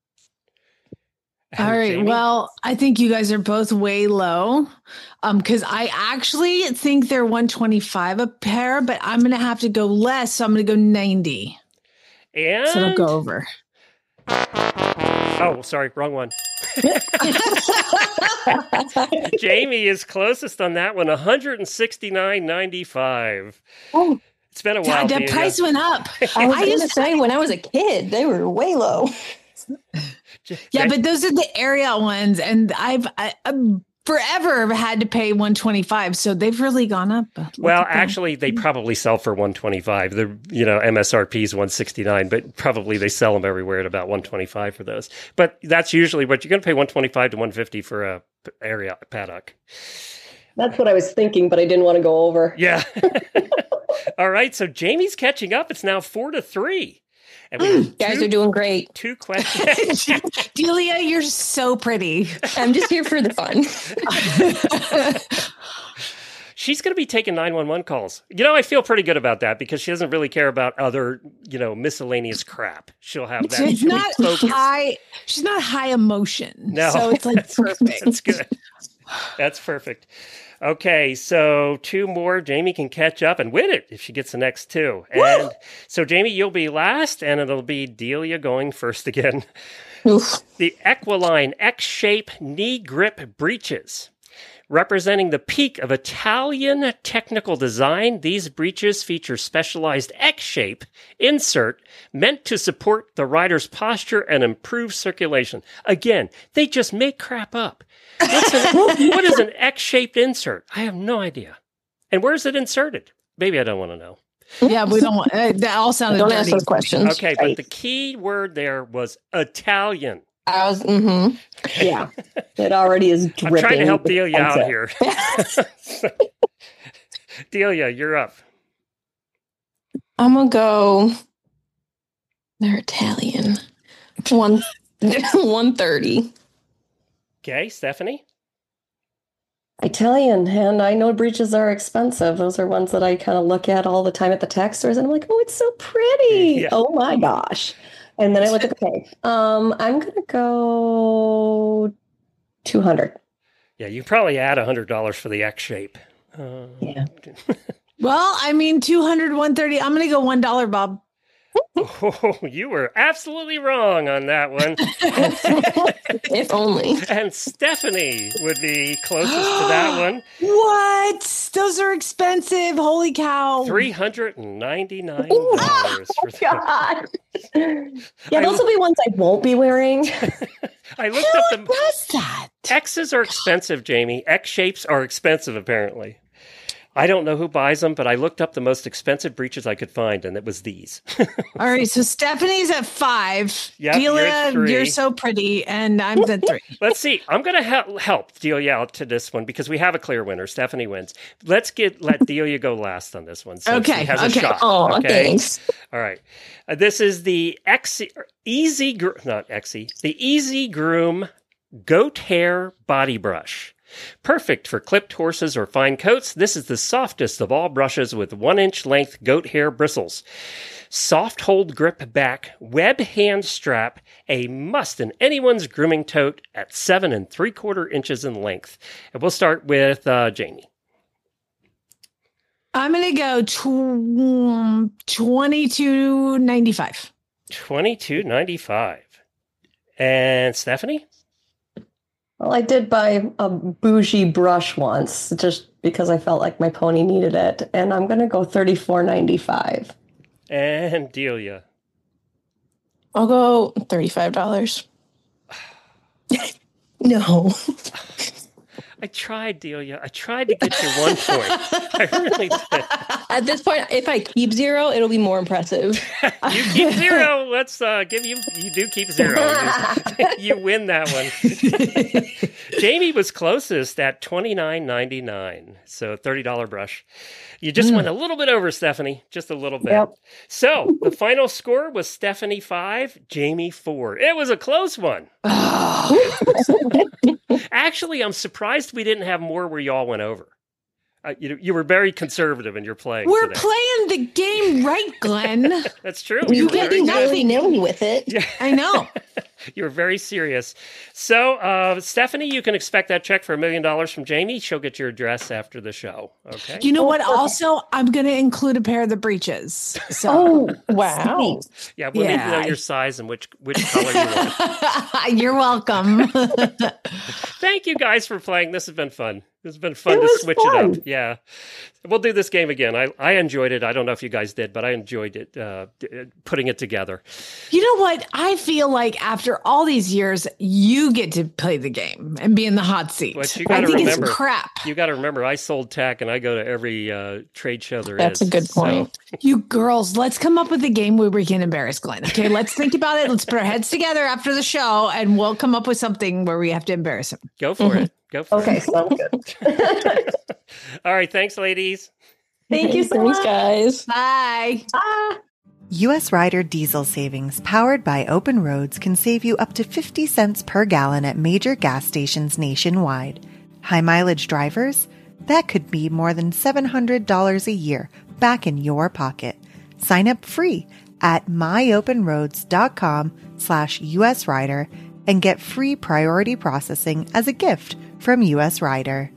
All right. Jamie? Well, I think you guys are both way low. Um, because I actually think they're one twenty-five a pair, but I'm gonna have to go less, so I'm gonna go ninety. And So I'll go over. oh, sorry, wrong one. Jamie is closest on that one, one sixty-nine ninety-five. Oh, It's been a while. God, that Delia. price went up. I was I going to just- say, when I was a kid, they were way low. Yeah, but those are the Ariat ones, and I've I, I've forever had to pay one twenty-five, so they've really gone up. Look Well, at that. actually, they probably sell for one twenty-five. The you know M S R P is one sixty-nine, but probably they sell them everywhere at about one twenty-five for those. But that's usually what you're going to pay one twenty-five to one fifty for a area paddock. That's what I was thinking, but I didn't want to go over. Yeah. All right. So Jamie's catching up. It's now four to three. And we have You guys two, are doing great. two questions. Delia, you're so pretty. I'm just here for the fun. She's going to be taking nine one one calls. You know, I feel pretty good about that because she doesn't really care about other, you know, miscellaneous crap. She'll have that. She's She'll be not focused. high. She's not high emotion. No, so it's like that's, perfect. That's good. That's perfect. Okay, so two more. Jamie can catch up and win it if she gets the next two. And so, Jamie, you'll be last, and it'll be Delia going first again. Oof. The Equiline X-Shape Knee Grip Breeches. Representing the peak of Italian technical design, these breeches feature specialized X-shape insert meant to support the rider's posture and improve circulation. Again, they just make crap up. What's an, what is an X-shaped insert? I have no idea. And where's it inserted? Maybe I don't want to know. Yeah, we don't want uh, that. All sounded Don't ask dirty. those questions. Okay, but the key word there was Italian. I was, mm-hmm. Yeah, it already is I'm dripping. trying to help with Delia out Enza. here. Delia, you're up. I'm going to go, they're Italian. One, one thirty. Okay, Stephanie? Italian, and I know breeches are expensive. Those are ones that I kind of look at all the time at the tack stores, and I'm like, oh, it's so pretty. Yeah. Oh my gosh. And then I look at the pay. Um, I'm gonna go two hundred. Yeah, you probably add one hundred dollars for the X shape. Uh, Yeah. Well, I mean, two hundred, one thirty. I'm going to go one dollar, Bob. Oh, you were absolutely wrong on that one. If only. And Stephanie would be closest to that one. What? Those are expensive. Holy cow. three hundred ninety-nine dollars for that. God. Yeah, I- those will be ones I won't be wearing. I looked up Who the does that? X's are expensive, Jamie. X shapes are expensive, apparently. I don't know who buys them, but I looked up the most expensive breeches I could find, and it was these. All right, so Stephanie's at five. Yep, you're Delia, at three. you're so pretty, and I'm at three. Let's see. I'm going to help help Delia out to this one because we have a clear winner. Stephanie wins. Let's get let Delia go last on this one. So Okay, she has okay. a shot. Oh, okay. thanks. All right. Uh, this is the X Easy Gr- not Exy, the Easy Groom Goat Hair Body Brush. Perfect for clipped horses or fine coats. This is the softest of all brushes with one inch length goat hair bristles. Soft hold grip back, web hand strap, a must in anyone's grooming tote at seven and three quarter inches in length. And we'll start with uh, Jamie. I'm going to go tw- twenty-two ninety-five. twenty-two ninety-five. And Stephanie? Well, I did buy a bougie brush once just because I felt like my pony needed it, and I'm gonna go thirty-four ninety-five. And Delia. I'll go thirty-five dollars. No. I tried, Delia. I tried to get you one point. I really did. At this point, if I keep zero, it'll be more impressive. You keep zero. Let's uh, give you. You do keep zero. You, you win that one. Jamie was closest at twenty-nine ninety-nine. So thirty dollar brush. You just mm. went a little bit over, Stephanie. Just a little bit. Yep. So the final score was Stephanie five, Jamie four. It was a close one. Actually, I'm surprised we didn't have more where y'all went over. Uh, you you were very conservative in your playing. We're today. playing the game right, Glenn. That's true. You You're getting really nilly with it. Yeah. I know. You were very serious. So, uh, Stephanie, you can expect that check for a million dollars from Jamie. She'll get your address after the show. Okay. You know what? Also, I'm going to include a pair of the breeches. So. Oh, wow. Yeah, we'll yeah. need to know your size and which which color you want. You're welcome. Thank you guys for playing. This has been fun. It's been fun it to switch fun. it up. Yeah. We'll do this game again. I, I enjoyed it. I don't know if you guys did, but I enjoyed it, uh, putting it together. You know what? I feel like after all these years, you get to play the game and be in the hot seat. But you I gotta think remember, it's crap. You got to remember, I sold tech and I go to every uh, trade show there That's is. That's a good point. So. You girls, let's come up with a game where we can embarrass Glenn. Okay, let's think about it. Let's put our heads together after the show and we'll come up with something where we have to embarrass him. Go for mm-hmm. it. Go for okay, it. Okay, sounds good. All right, thanks, ladies. Thank you so Thanks, much. guys. Bye. Bye. U S Rider diesel savings powered by Open Roads can save you up to fifty cents per gallon at major gas stations nationwide. High mileage drivers? That could be more than seven hundred dollars a year back in your pocket. Sign up free at myopenroads.com slash US Rider and get free priority processing as a gift from U S Rider.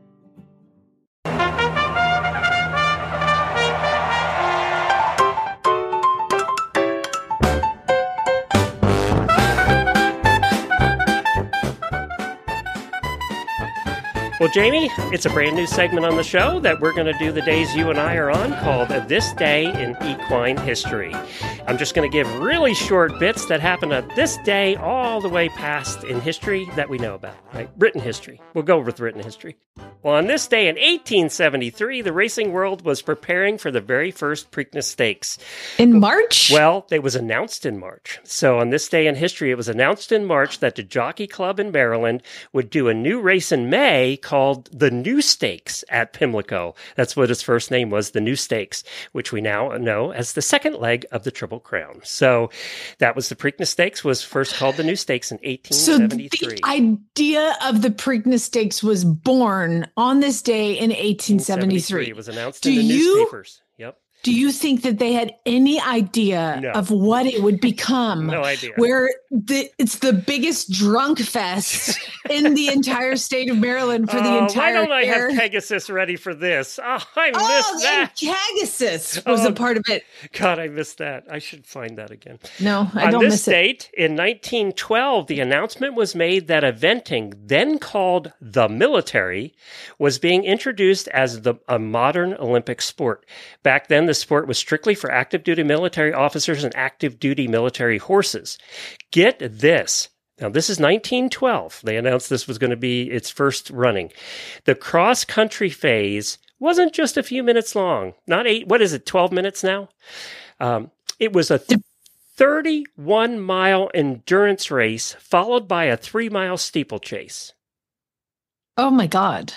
Well, Jamie, it's a brand new segment on the show that we're going to do the days you and I are on called This Day in Equine History. I'm just going to give really short bits that happen at this day all the way past in history that we know about, right? Written history. We'll go with written history. Well, on this day in eighteen seventy-three, the racing world was preparing for the very first Preakness Stakes. In March? Well, it was announced in March. So on this day in history, it was announced in March that the Jockey Club in Maryland would do a new race in May called the New Stakes at Pimlico. That's what its first name was, the New Stakes, which we now know as the second leg of the Triple Crown. So that was the Preakness Stakes, was first called the New Stakes in eighteen seventy-three. So the idea of the Preakness Stakes was born on this day in eighteen seventy-three. It was announced Do in the you, newspapers. Yep. Do you think that they had any idea no. of what it would become? No idea. Where the, it's the biggest drunk fest in the entire state of Maryland for the oh, entire Why don't I year. have Pegasus ready for this? Oh, I oh, missed that. Pegasus was oh, a part of it. God, I missed that. I should find that again. No, I On don't this miss date, it. in nineteen twelve, the announcement was made that eventing, then called the military, was being introduced as the, a modern Olympic sport. Back then, the sport was strictly for active duty military officers and active duty military horses. Get this. Now, this is nineteen twelve. They announced this was going to be its first running. The cross-country phase wasn't just a few minutes long. Not eight, what is it, twelve minutes now? Um, it was a thirty-one mile endurance race followed by a three-mile steeplechase. Oh, my God.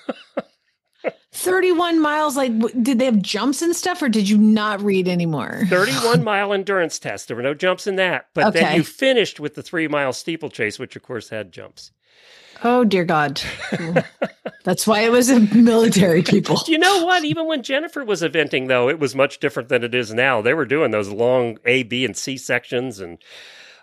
thirty-one miles, like, did they have jumps and stuff, or did you not read anymore? thirty-one mile endurance test. There were no jumps in that. But okay. then you finished with the three-mile steeplechase, which, of course, had jumps. Oh, dear God. That's why it was a military people. You know what? Even when Jennifer was eventing, though, it was much different than it is now. They were doing those long A, B, and C sections, and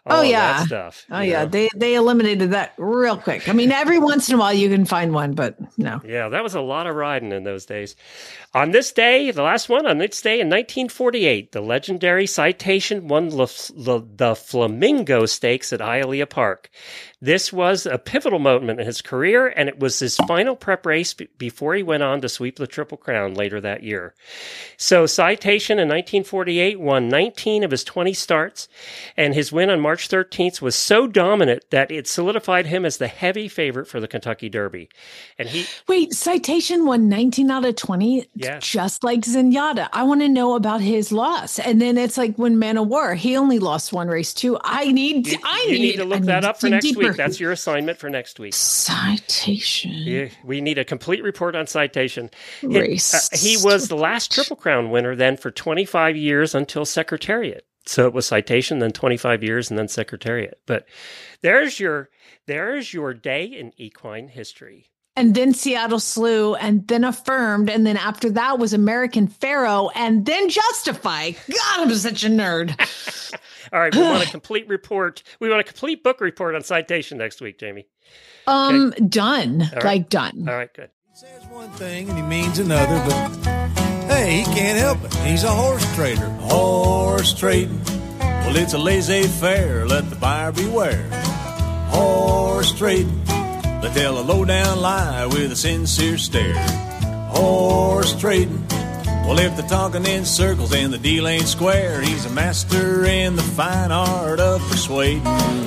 Oh, all yeah. that stuff. Oh you yeah, know? they they eliminated that real quick. I mean, every once in a while you can find one, but no. Yeah, that was a lot of riding in those days. On this day, the last one, on this day in nineteen forty-eight, the legendary Citation won the, the, the Flamingo Stakes at Hialeah Park. This was a pivotal moment in his career, and it was his final prep race b- before he went on to sweep the Triple Crown later that year. So Citation in nineteen forty-eight won nineteen of his twenty starts, and his win on March thirteenth was so dominant that it solidified him as the heavy favorite for the Kentucky Derby. And he Wait, Citation won nineteen out of twenty, Yes. just like Zenyatta. I want to know about his loss. And then it's like when Man of War, he only lost one race too. I need, You, I you need, need to look I that need up for dig next deeper. week. That's your assignment for next week. Citation Yeah, we need a complete report on Citation. It- race. uh, he was the last Triple Crown winner then for twenty-five years until Secretariat. So it was Citation, then twenty-five years, and then Secretariat. But there's your there's your day in equine history. And then Seattle Slew, and then Affirmed, and then after that was American Pharaoh, and then Justify. God, I'm such a nerd. All right, we want a complete report. We want a complete book report on Citation next week, Jamie. Um, done. right. Like done. All right, good. He says one thing and he means another, but hey, he can't help it. He's a horse trader. Horse trading. Well, it's a laissez-faire. Let the buyer beware. Horse trading. They tell a low-down lie with a sincere stare. Horse trading. Well, if they're talking in circles and the deal ain't square, he's a master in the fine art of persuading.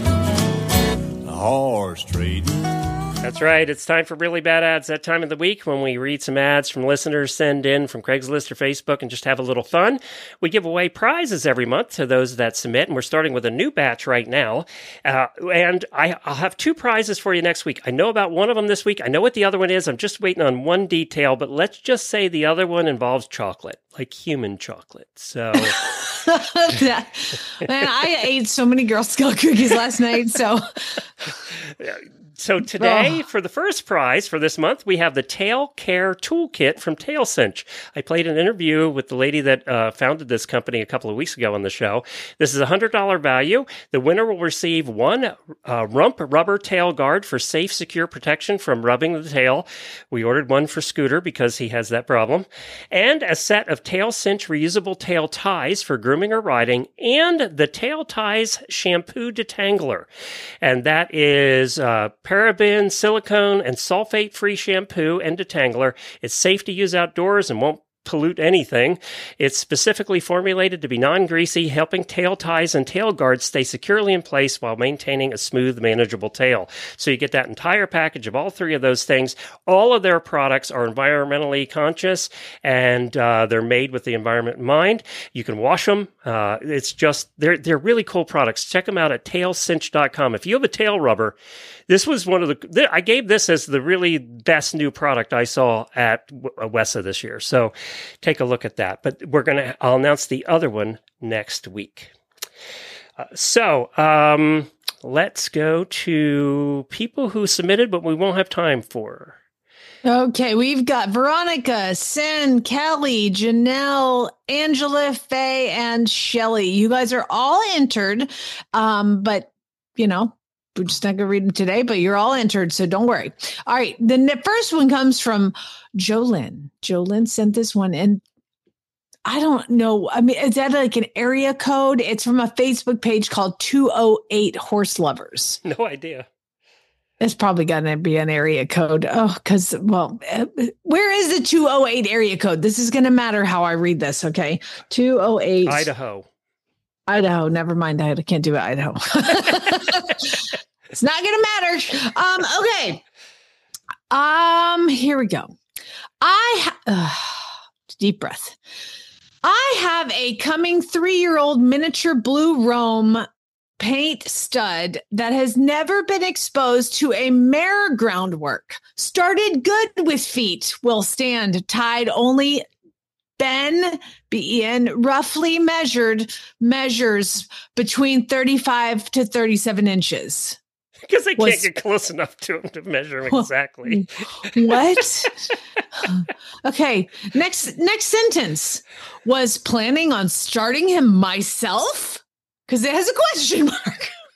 Horse trading. That's right. It's time for Really Bad Ads, that time of the week when we read some ads from listeners send in from Craigslist or Facebook and just have a little fun. We give away prizes every month to those that submit, and we're starting with a new batch right now. Uh, and I, I'll have two prizes for you next week. I know about one of them this week. I know what the other one is. I'm just waiting on one detail, but let's just say the other one involves chocolate, like human chocolate. So... That- man, I ate so many Girl Scout cookies last night. So, So today, Oh. for the first prize for this month, we have the Tail Care Toolkit from TailCinch. I played an interview with the lady that uh, founded this company a couple of weeks ago on the show. This is a one hundred dollars value. The winner will receive one uh, rump rubber tail guard for safe, secure protection from rubbing the tail. We ordered one for Scooter because he has that problem. And a set of TailCinch reusable tail ties for grooming or riding, and the Tail Ties Shampoo Detangler. And that is uh, paraben, silicone, and sulfate-free shampoo and detangler. It's safe to use outdoors and won't pollute anything. It's specifically formulated to be non-greasy, helping tail ties and tail guards stay securely in place while maintaining a smooth, manageable tail. So you get that entire package of all three of those things. All of their products are environmentally conscious, and uh, they're made with the environment in mind. You can wash them. Uh, it's just, they're, they're really cool products. Check them out at tail cinch dot com. If you have a tail rubber, this was one of the, I gave this as the really best new product I saw at WESA this year. So take a look at that. But we're going to, I'll announce the other one next week. Uh, so um, let's go to people who submitted, but we won't have time for. okay, we've got Veronica, Sen, Kelly, Janelle, Angela, Faye, and Shelly. You guys are all entered, um, but you know, we're just not going to read them today, but you're all entered, so don't worry. All right, the ne- first one comes from Jolyn. Jolyn sent this one, and I don't know. I mean, is that like an area code? It's from a Facebook page called two oh eight Horse Lovers. No idea. It's probably going to be an area code. Oh, because, well, uh, where is the two oh eight area code? This is going to matter how I read this, okay? two oh eight. Idaho. Idaho. Never mind. I can't do it. Idaho. It's not going to matter. Um, okay. Um, here we go. I, ha- uh, deep breath. I have a coming three-year-old miniature blue Rome paint stud that has never been exposed to a mare groundwork. Started good with feet, will stand tied only Ben, B E N, roughly measured, measures between thirty-five to thirty-seven inches. Because they Was- can't get close enough to him to measure him exactly. What? Okay, next next sentence. Was planning on starting him myself? Because it has a question mark.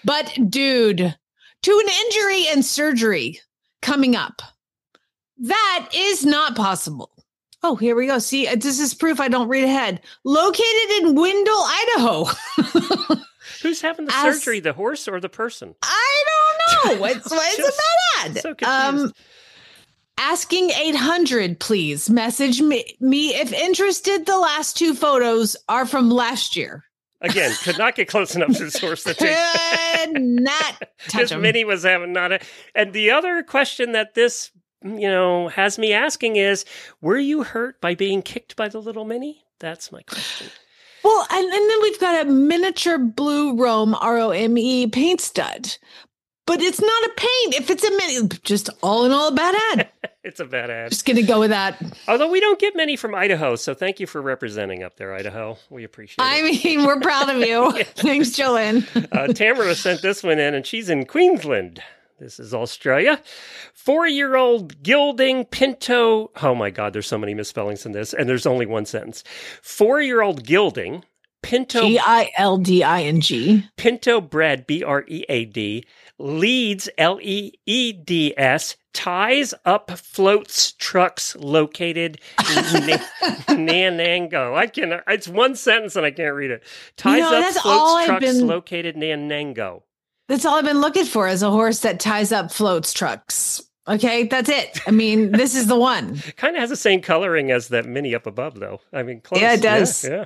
But dude, to an injury and surgery coming up, that is not possible. Oh, here we go. See, this is proof I don't read ahead. Located in Wendell, Idaho. Who's having the As, surgery, the horse or the person? I don't know. What's, what's Just, a bad ad? So confused. Um, asking eight hundred, please. Message me, me if interested. The last two photos are from last year. Again, could not get close enough to the source to take. Could not touch This them. Minnie was having not a. And the other question that this, you know, has me asking is, were you hurt by being kicked by the little Minnie? That's my question. Well, and, and then we've got a miniature blue Rome, R O M E paint stud. But it's not a paint. If it's a mini, just all in all a bad ad. It's a bad ad. Just going to go with that. Although we don't get many from Idaho, so thank you for representing up there, Idaho. We appreciate it. I mean, we're proud of you. Thanks, Joanne. uh, Tamara sent this one in, and she's in Queensland. This is Australia. Four-year-old gilding Pinto. Oh, my God, there's so many misspellings in this, and there's only one sentence. Four-year-old gilding Pinto. G I L D I N G. Pinto bred, B R E A D, leads, L E E D S, ties up floats trucks located in Na- Nanango. I can. It's one sentence and I can't read it. Ties You know, up that's floats all I've trucks been- located Nanango. That's all I've been looking for is a horse that ties up floats trucks. Okay, that's it. I mean, this is the one. Kind of has the same coloring as that Mini up above, though. I mean, close. Yeah, it does. Yeah. yeah.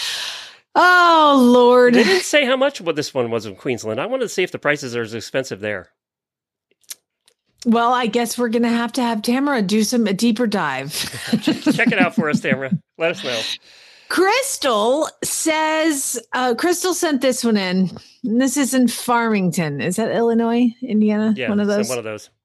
Oh, Lord. They didn't say how much what this one was in Queensland. I wanted to see if the prices are as expensive there. Well, I guess we're going to have to have Tamara do some a deeper dive. Check it out for us, Tamara. Let us know. Crystal says, uh, Crystal sent this one in. And this is in Farmington. Is that Illinois, Indiana? Yeah, one of some- those. One of those.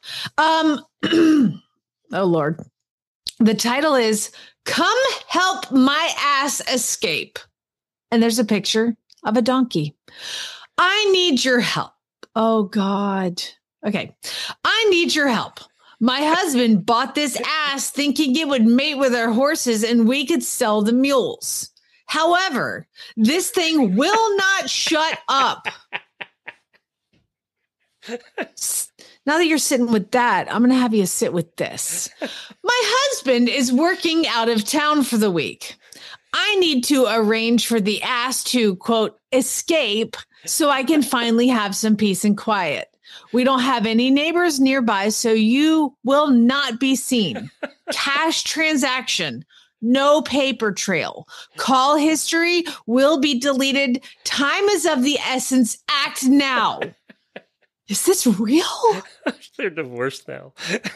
Um, oh Lord. The title is Come Help My Ass Escape. And there's a picture of a donkey. I need your help. Oh God. Okay. I need your help. My husband bought this ass thinking it would mate with our horses and we could sell the mules. However, this thing will not shut up. Now that you're sitting with that, I'm going to have you sit with this. My husband is working out of town for the week. I need to arrange for the ass to, quote, escape so I can finally have some peace and quiet. We don't have any neighbors nearby, so you will not be seen. Cash transaction. No paper trail. Call history will be deleted. Time is of the essence. Act now. Is this real? They're divorced now.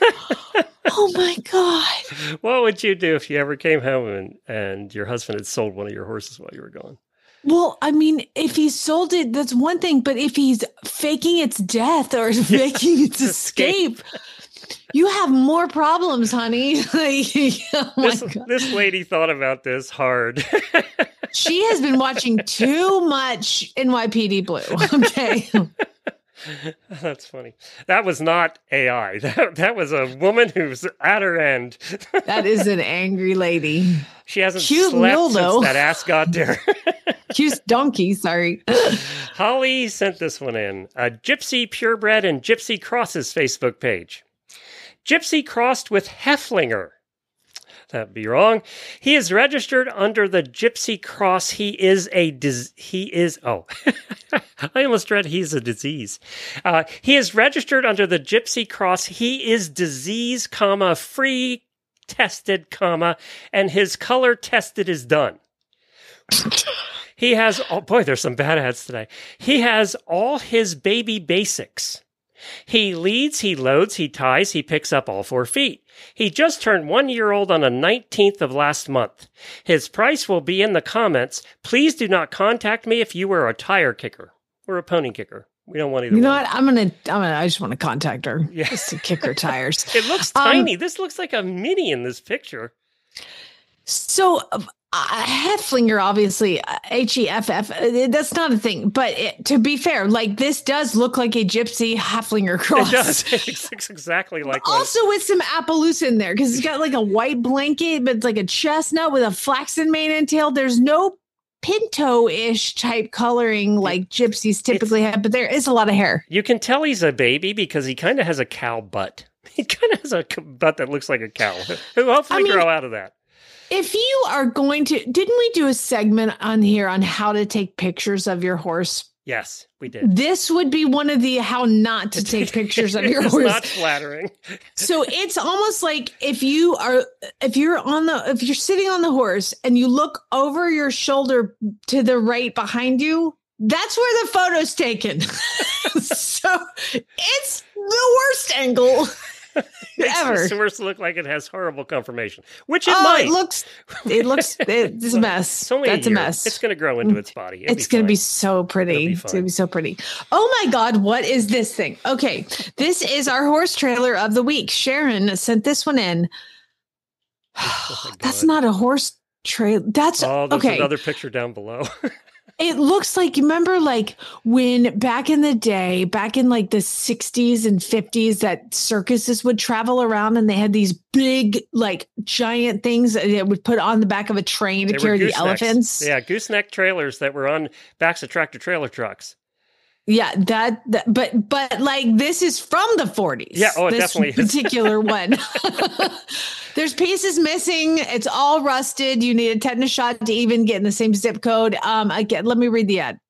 Oh my God. What would you do if you ever came home and, and your husband had sold one of your horses while you were gone? Well, I mean, if he sold it, that's one thing. But if he's faking its death or faking its escape, you have more problems, honey. Oh my This, God. this lady thought about this hard. She has been watching too much N Y P D Blue. Okay. That's funny. That was not A I. That, that was a woman who's at her end. That is an angry lady. She hasn't Cute slept mule, since though. that ass got to her. Cute donkey, sorry. Holly sent this one in. A Gypsy Purebred and Gypsy Crosses Facebook page. Gypsy crossed with Hefflinger. That'd be wrong. He is registered under the Gypsy Cross. He is a dis- he is oh, I almost read he's a disease. Uh, he is registered under the Gypsy Cross. He is disease, comma free tested, comma, and his color tested is done. He has oh boy, there's some bad ads today. He has all his baby basics. He leads, he loads, he ties, he picks up all four feet. He just turned one year old on the nineteenth of last month. His price will be in the comments. Please do not contact me if you are a tire kicker or a pony kicker. We don't want either You know one. what? I'm gonna. I'm gonna. I just want to contact her. Yeah. Just to kick her tires. It looks Um, tiny. This looks like a mini in this picture. So, uh, Hefflinger, obviously, H E F F, uh, that's not a thing. But it, to be fair, like this does look like a gypsy Hefflinger cross. It does. It looks exactly like one. Also with some Appaloosa in there because it's got like a white blanket, but it's like a chestnut with a flaxen mane and tail. There's no pinto-ish type coloring like gypsies typically it's, have, but there is a lot of hair. You can tell he's a baby because he kind of has a cow butt. He kind of has a butt that looks like a cow. He'll hopefully I mean, grow out of that. If you are going to, didn't we do a segment on here on how to take pictures of your horse? Yes, we did. This would be one of the how not to take pictures of your it's horse. It's not flattering. So it's almost like if you are, if you're on the, if you're sitting on the horse and you look over your shoulder to the right behind you, that's where the photo's taken. So it's the worst angle. Ever. It's supposed to look like it has horrible conformation, which it oh, might. It looks, it looks, it's a mess. It's only That's a, a mess. It's going to grow into its body. It'll it's going to be so pretty. Be it's going to be so pretty. Oh my God, what is this thing? Okay, this is our horse trailer of the week. Sharon sent this one in. Oh That's not a horse trailer. That's oh, there's okay. Another picture down below. It looks like, you remember like when back in the day, back in like the sixties and fifties, that circuses would travel around and they had these big, like giant things that they would put on the back of a train to they carry the elephants. Yeah, gooseneck trailers that were on backs of tractor trailer trucks. Yeah, that, that, but, but like this is from the forties. Yeah, oh, it this definitely particular is. one. There's pieces missing. It's all rusted. You need a tetanus shot to even get in the same zip code. Um, again, let me read the ad.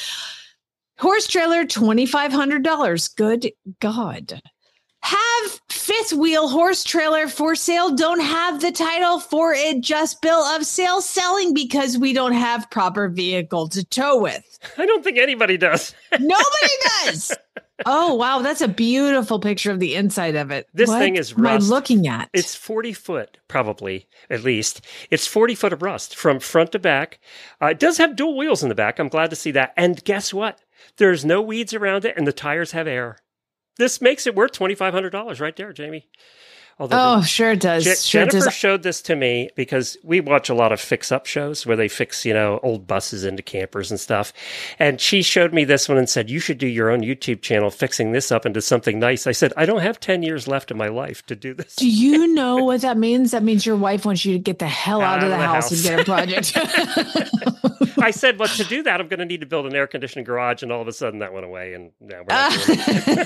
Horse trailer, twenty-five hundred dollars. Good God. Have fifth wheel horse trailer for sale. Don't have the title for it. Just bill of sale selling because we don't have proper vehicle to tow with. I don't think anybody does. Nobody does. Oh, wow. That's a beautiful picture of the inside of it. This what thing is am rust. I looking at? It's forty foot, probably, at least. It's forty foot of rust from front to back. Uh, it does have dual wheels in the back. I'm glad to see that. And guess what? There's no weeds around it, and the tires have air. This makes it worth twenty-five hundred dollars right there, Jamie. Although oh, the, sure it does. Je- sure Jennifer it does. showed this to me because we watch a lot of fix-up shows where they fix, you know, old buses into campers and stuff. And she showed me this one and said, you should do your own YouTube channel fixing this up into something nice. I said, I don't have ten years left in my life to do this. Do you know what that means? That means your wife wants you to get the hell out, out of the, the house. house and get a project. I said, well, to do that, I'm going to need to build an air-conditioned garage. And all of a sudden that went away. And now we're not doing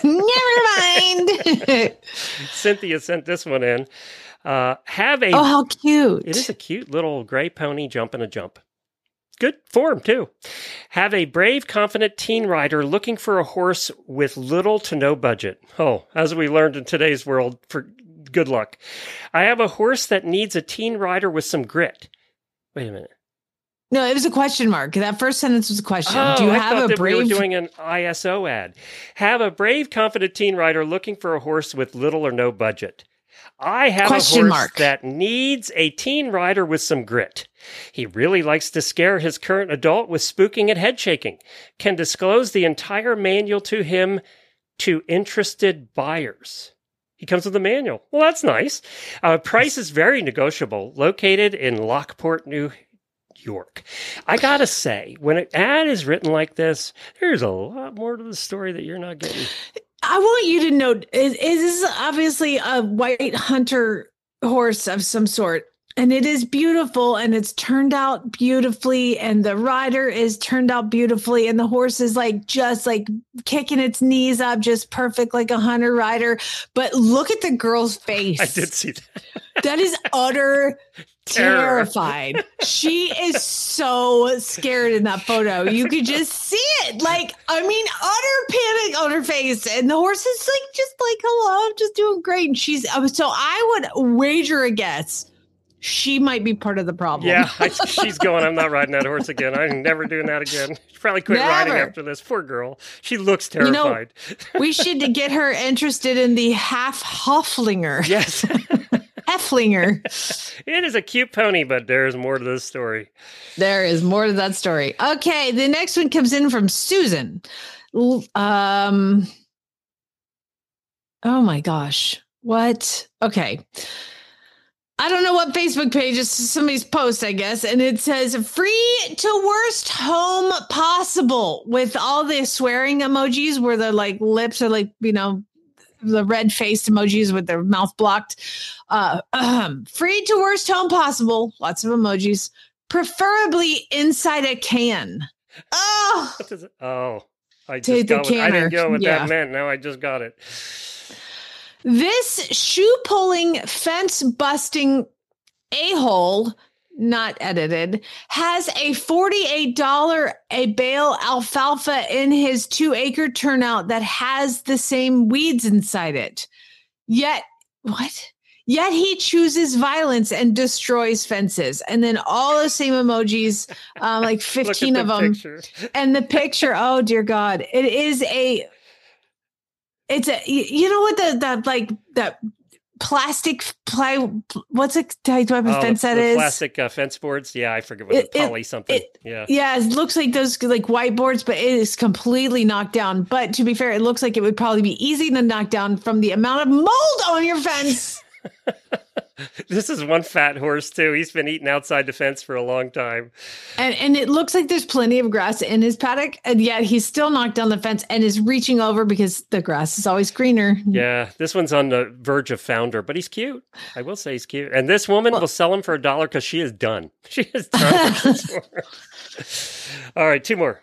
it. Never mind. Cynthia sent this one in. Uh, have a oh, how cute. It is a cute little gray pony jumping a jump. Good form, too. Have a brave, confident teen rider looking for a horse with little to no budget. Oh, as we learned in today's world, for good luck. I have a horse that needs a teen rider with some grit. Wait a minute. No, it was a question mark. That first sentence was a question. Oh, Do you I have thought a that brave? we were doing an I S O ad. Have a brave, confident teen rider looking for a horse with little or no budget. I have question a horse mark. that needs a teen rider with some grit. He really likes to scare his current adult with spooking and head shaking. Can disclose the entire manual to him to interested buyers. He comes with a manual. Well, that's nice. Uh, price is very negotiable. Located in Lockport, New York. I gotta say, when an ad is written like this, there's a lot more to the story that you're not getting. I want you to know, it, it is obviously a white hunter horse of some sort, and it is beautiful, and it's turned out beautifully, and the rider is turned out beautifully, and the horse is like just like kicking its knees up, just perfect like a hunter rider. But look at the girl's face. I did see that. That is utter terrified. She is so scared in that photo. You could just see it. Like, I mean, utter panic on her face. And the horse is like, just like, hello, I'm just doing great. And she's, so I would wager a guess. She might be part of the problem. Yeah, I, she's going, I'm not riding that horse again. I'm never doing that again. She probably quit Never. riding after this. Poor girl. She looks terrified. You know, we should get her interested in the half Hoflinger. Yes. Hefflinger. It is a cute pony, but there's more to this story. There is more to that story. Okay, the next one comes in from Susan. Um. Oh my gosh. What? Okay. I don't know what Facebook page is, somebody's post, I guess. And it says free to worst home possible with all the swearing emojis where the like lips are like, you know, the red faced emojis with their mouth blocked. Uh, um, free to worst home possible. Lots of emojis. preferably inside a can. Oh, What does it, oh, I just Take the got what, I didn't canner. go what Yeah. that meant. Now I just got it. this shoe pulling, fence busting a hole, not edited, has a forty-eight dollars a bale alfalfa in his two acre turnout that has the same weeds inside it. Yet, what? Yet he chooses violence and destroys fences. And then all the same emojis, um, like fifteen Look at of the them. picture. And the picture, oh dear God, it is a, it's a, you you know what the, that like, that plastic ply, what's a type of Oh, fence the, that the is? plastic uh, fence boards. Yeah, I forget what It- the it- poly something. it- yeah. Yeah, it looks like those like whiteboards, but it is completely knocked down. But to be fair, it looks like it would probably be easy to knock down from the amount of mold on your fence. This is one fat horse too. He's been eating outside the fence for a long time. And and it looks like there's plenty of grass in his paddock, and yet he's still knocked down the fence and is reaching over because the grass is always greener. Yeah, this one's on the verge of founder, but he's cute. I will say he's cute. And this woman will sell him for a dollar because she is done. She is done. with this one. All right, two more.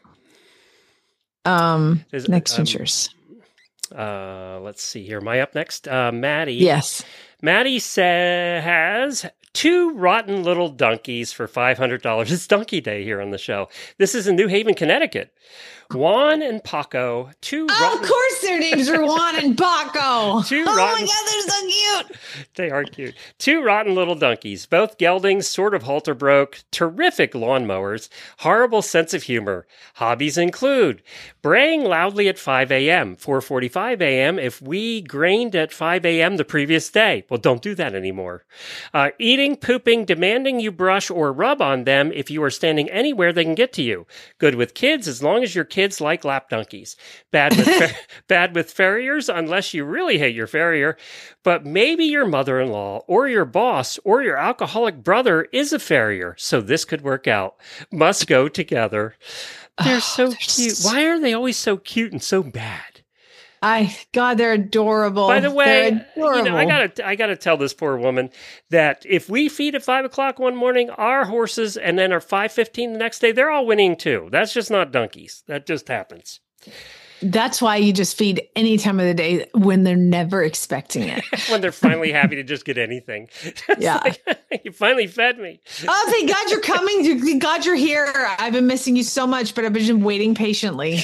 Um, Is- next um, features. Uh, let's see here. Am I up next? Uh, Maddie. Yes. Maddie sa- has two rotten little donkeys for five hundred dollars. It's Donkey Day here on the show. This is in New Haven, Connecticut. Juan and Paco, two Oh, rotten... of course their names are Juan and Paco. Two oh my rotten- God, they're so cute. They are cute. Two rotten little donkeys, both geldings, sort of halter broke, terrific lawnmowers, horrible sense of humor. Hobbies include braying loudly at five a.m., four forty-five a.m. if we grained at five a.m. the previous day. Well, don't do that anymore. Uh, eating, pooping, demanding you brush or rub on them if you are standing anywhere they can get to you. Good with kids as long as your kids like lap donkeys. Bad with fer- bad with farriers unless you really hate your farrier. But maybe your mother-in-law or your boss or your alcoholic brother is a farrier, so this could work out. Must go together. They're Oh, so they're cute. so- Why are they always so cute and so bad? I God, they're adorable. By the way, They're you adorable. know, I gotta, I gotta tell this poor woman that if we feed at five o'clock one morning, our horses, and then are five fifteen the next day, they're all winning too. That's just not donkeys. That just happens. That's why you just feed any time of the day when they're never expecting it. When they're finally happy to just get anything. It's Yeah. like, you finally fed me. Oh, thank God you're coming. Thank God you're here. I've been missing you so much, but I've been just waiting patiently.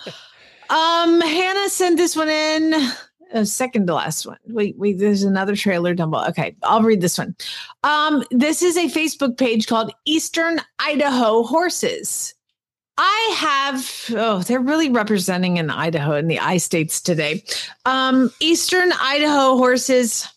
Um, Hannah sent this one in. Uh, second to last one. Wait, wait, there's another trailer down below. Okay, I'll read this one. Um, this is a Facebook page called Eastern Idaho Horses. I have, oh, they're really representing in Idaho in the I states today. Um, Eastern Idaho Horses,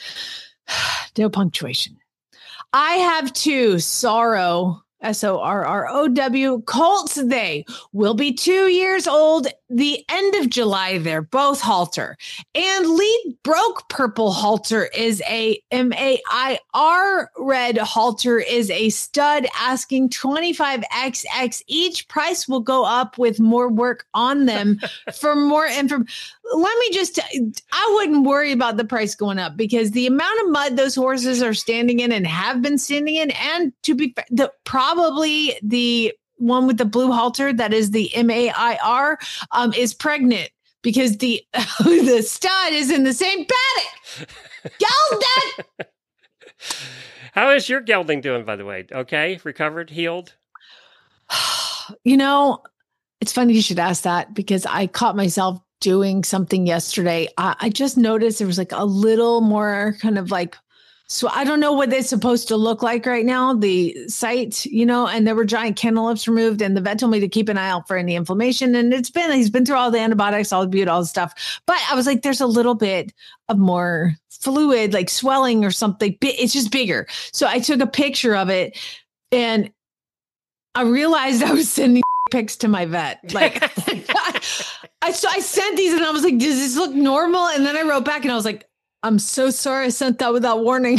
no punctuation. I have two Sorrow, S O R R O W, colts. They will be two years old the end of July. They're both halter. And lead broke purple halter is a M A I R red halter is a stud, asking twenty-five X X each. Price will go up with more work on them. For more information, let me just, I wouldn't worry about the price going up because the amount of mud those horses are standing in and have been standing in, and to be fair, the probably the one with the blue halter that is the M A I R um, is pregnant because the the stud is in the same paddock. Geld that. How is your gelding doing, by the way? Okay, recovered, healed? You know, it's funny you should ask that because I caught myself doing something yesterday. I, I just noticed there was like a little more kind of like, so I don't know what it's supposed to look like right now, the site, you know, and there were giant cantaloupes removed, and the vet told me to keep an eye out for any inflammation. And it's been, he's been through all the antibiotics, all the bute, all the stuff. But I was like, there's a little bit of more fluid, like swelling or something. It's just bigger. So I took a picture of it and I realized I was sending pics to my vet. Like I, so I sent these and I was like, does this look normal? And then I wrote back and I was like, I'm so sorry I sent that without warning.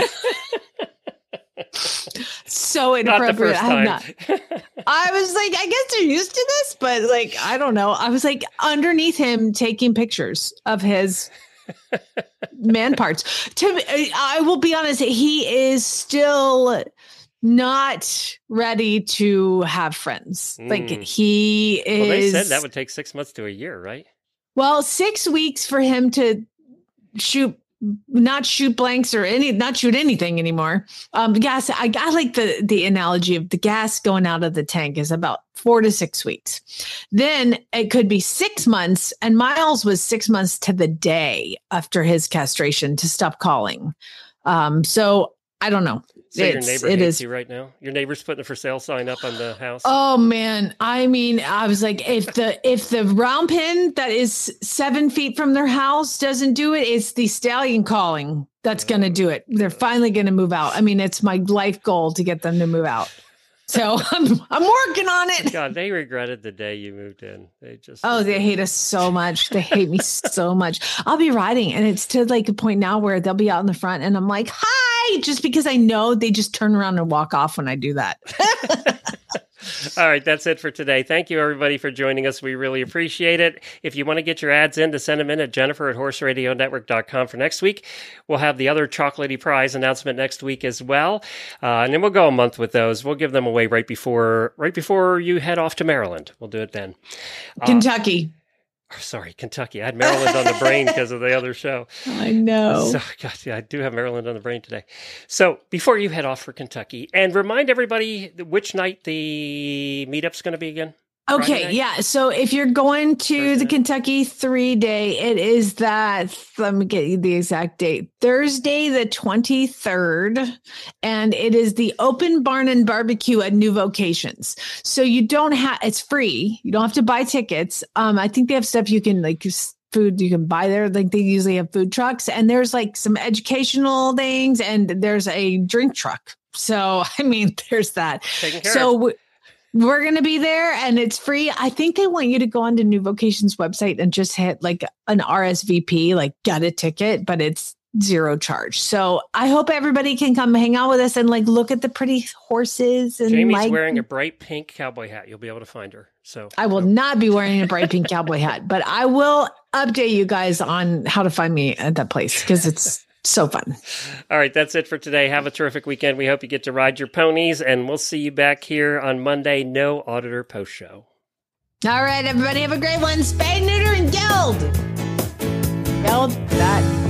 So inappropriate. Not I, have the first not. time. I was like, I guess they're used to this, but like, I don't know. I was like underneath him taking pictures of his man parts. To I will be honest, he is still not ready to have friends. Mm. Like he is. Well, they said that would take six months to a year, right? Well, six weeks for him to shoot, not shoot blanks or any, not shoot anything anymore. Um, gas. I, I like the the analogy of the gas going out of the tank is about four to six weeks. Then it could be six months. And Miles was six months to the day after his castration to stop calling. Um, so I don't know. So it's, your neighbor it hates is. you right now? Your neighbor's putting a for sale sign up on the house? Oh man. I mean, I was like, if the if the round pin that is seven feet from their house doesn't do it, it's the stallion calling that's gonna do it. They're finally gonna move out. I mean, it's my life goal to get them to move out. So I'm I'm working on it. God, they regretted the day you moved in. They just Oh, they hate us so much. They hate me so much. I'll be riding and it's to like a point now where they'll be out in the front and I'm like, hi, just because I know they just turn around and walk off when I do that. All right, that's it for today. Thank you, everybody, for joining us. We really appreciate it. If you want to get your ads in, to send them in at Jennifer at horse radio network dot com for next week. We'll have the other chocolatey prize announcement next week as well. Uh, and then we'll go a month with those. We'll give them away right before right before you head off to Maryland. We'll do it then. Kentucky. Uh, Sorry, Kentucky. I had Maryland on the brain because of the other show. I know. So, gosh, yeah, I do have Maryland on the brain today. So before you head off for Kentucky, and remind everybody which night the meetup's going to be again. Okay, yeah. So if you're going to Thursday the night? Kentucky three day, it is that, let me get you the exact date, Thursday the twenty-third, and it is the Open Barn and Barbecue at New Vocations. So you don't have, it's free. You don't have to buy tickets. Um, I think they have stuff you can like food you can buy there. Like they usually have food trucks and there's like some educational things and there's a drink truck. So, I mean, there's that. So w- We're going to be there and it's free. I think they want you to go onto New Vocations website and just hit like an R S V P, like get a ticket, but it's zero charge. So I hope everybody can come hang out with us and like look at the pretty horses. And Jamie's like, wearing a bright pink cowboy hat. You'll be able to find her. So I will not be wearing a bright pink cowboy hat, but I will update you guys on how to find me at that place because it's so fun. All right, that's it for today. Have a terrific weekend. We hope you get to ride your ponies, and we'll see you back here on Monday. No Auditor Post Show. All right, everybody, have a great one. Spay, neuter, and geld. Geld that.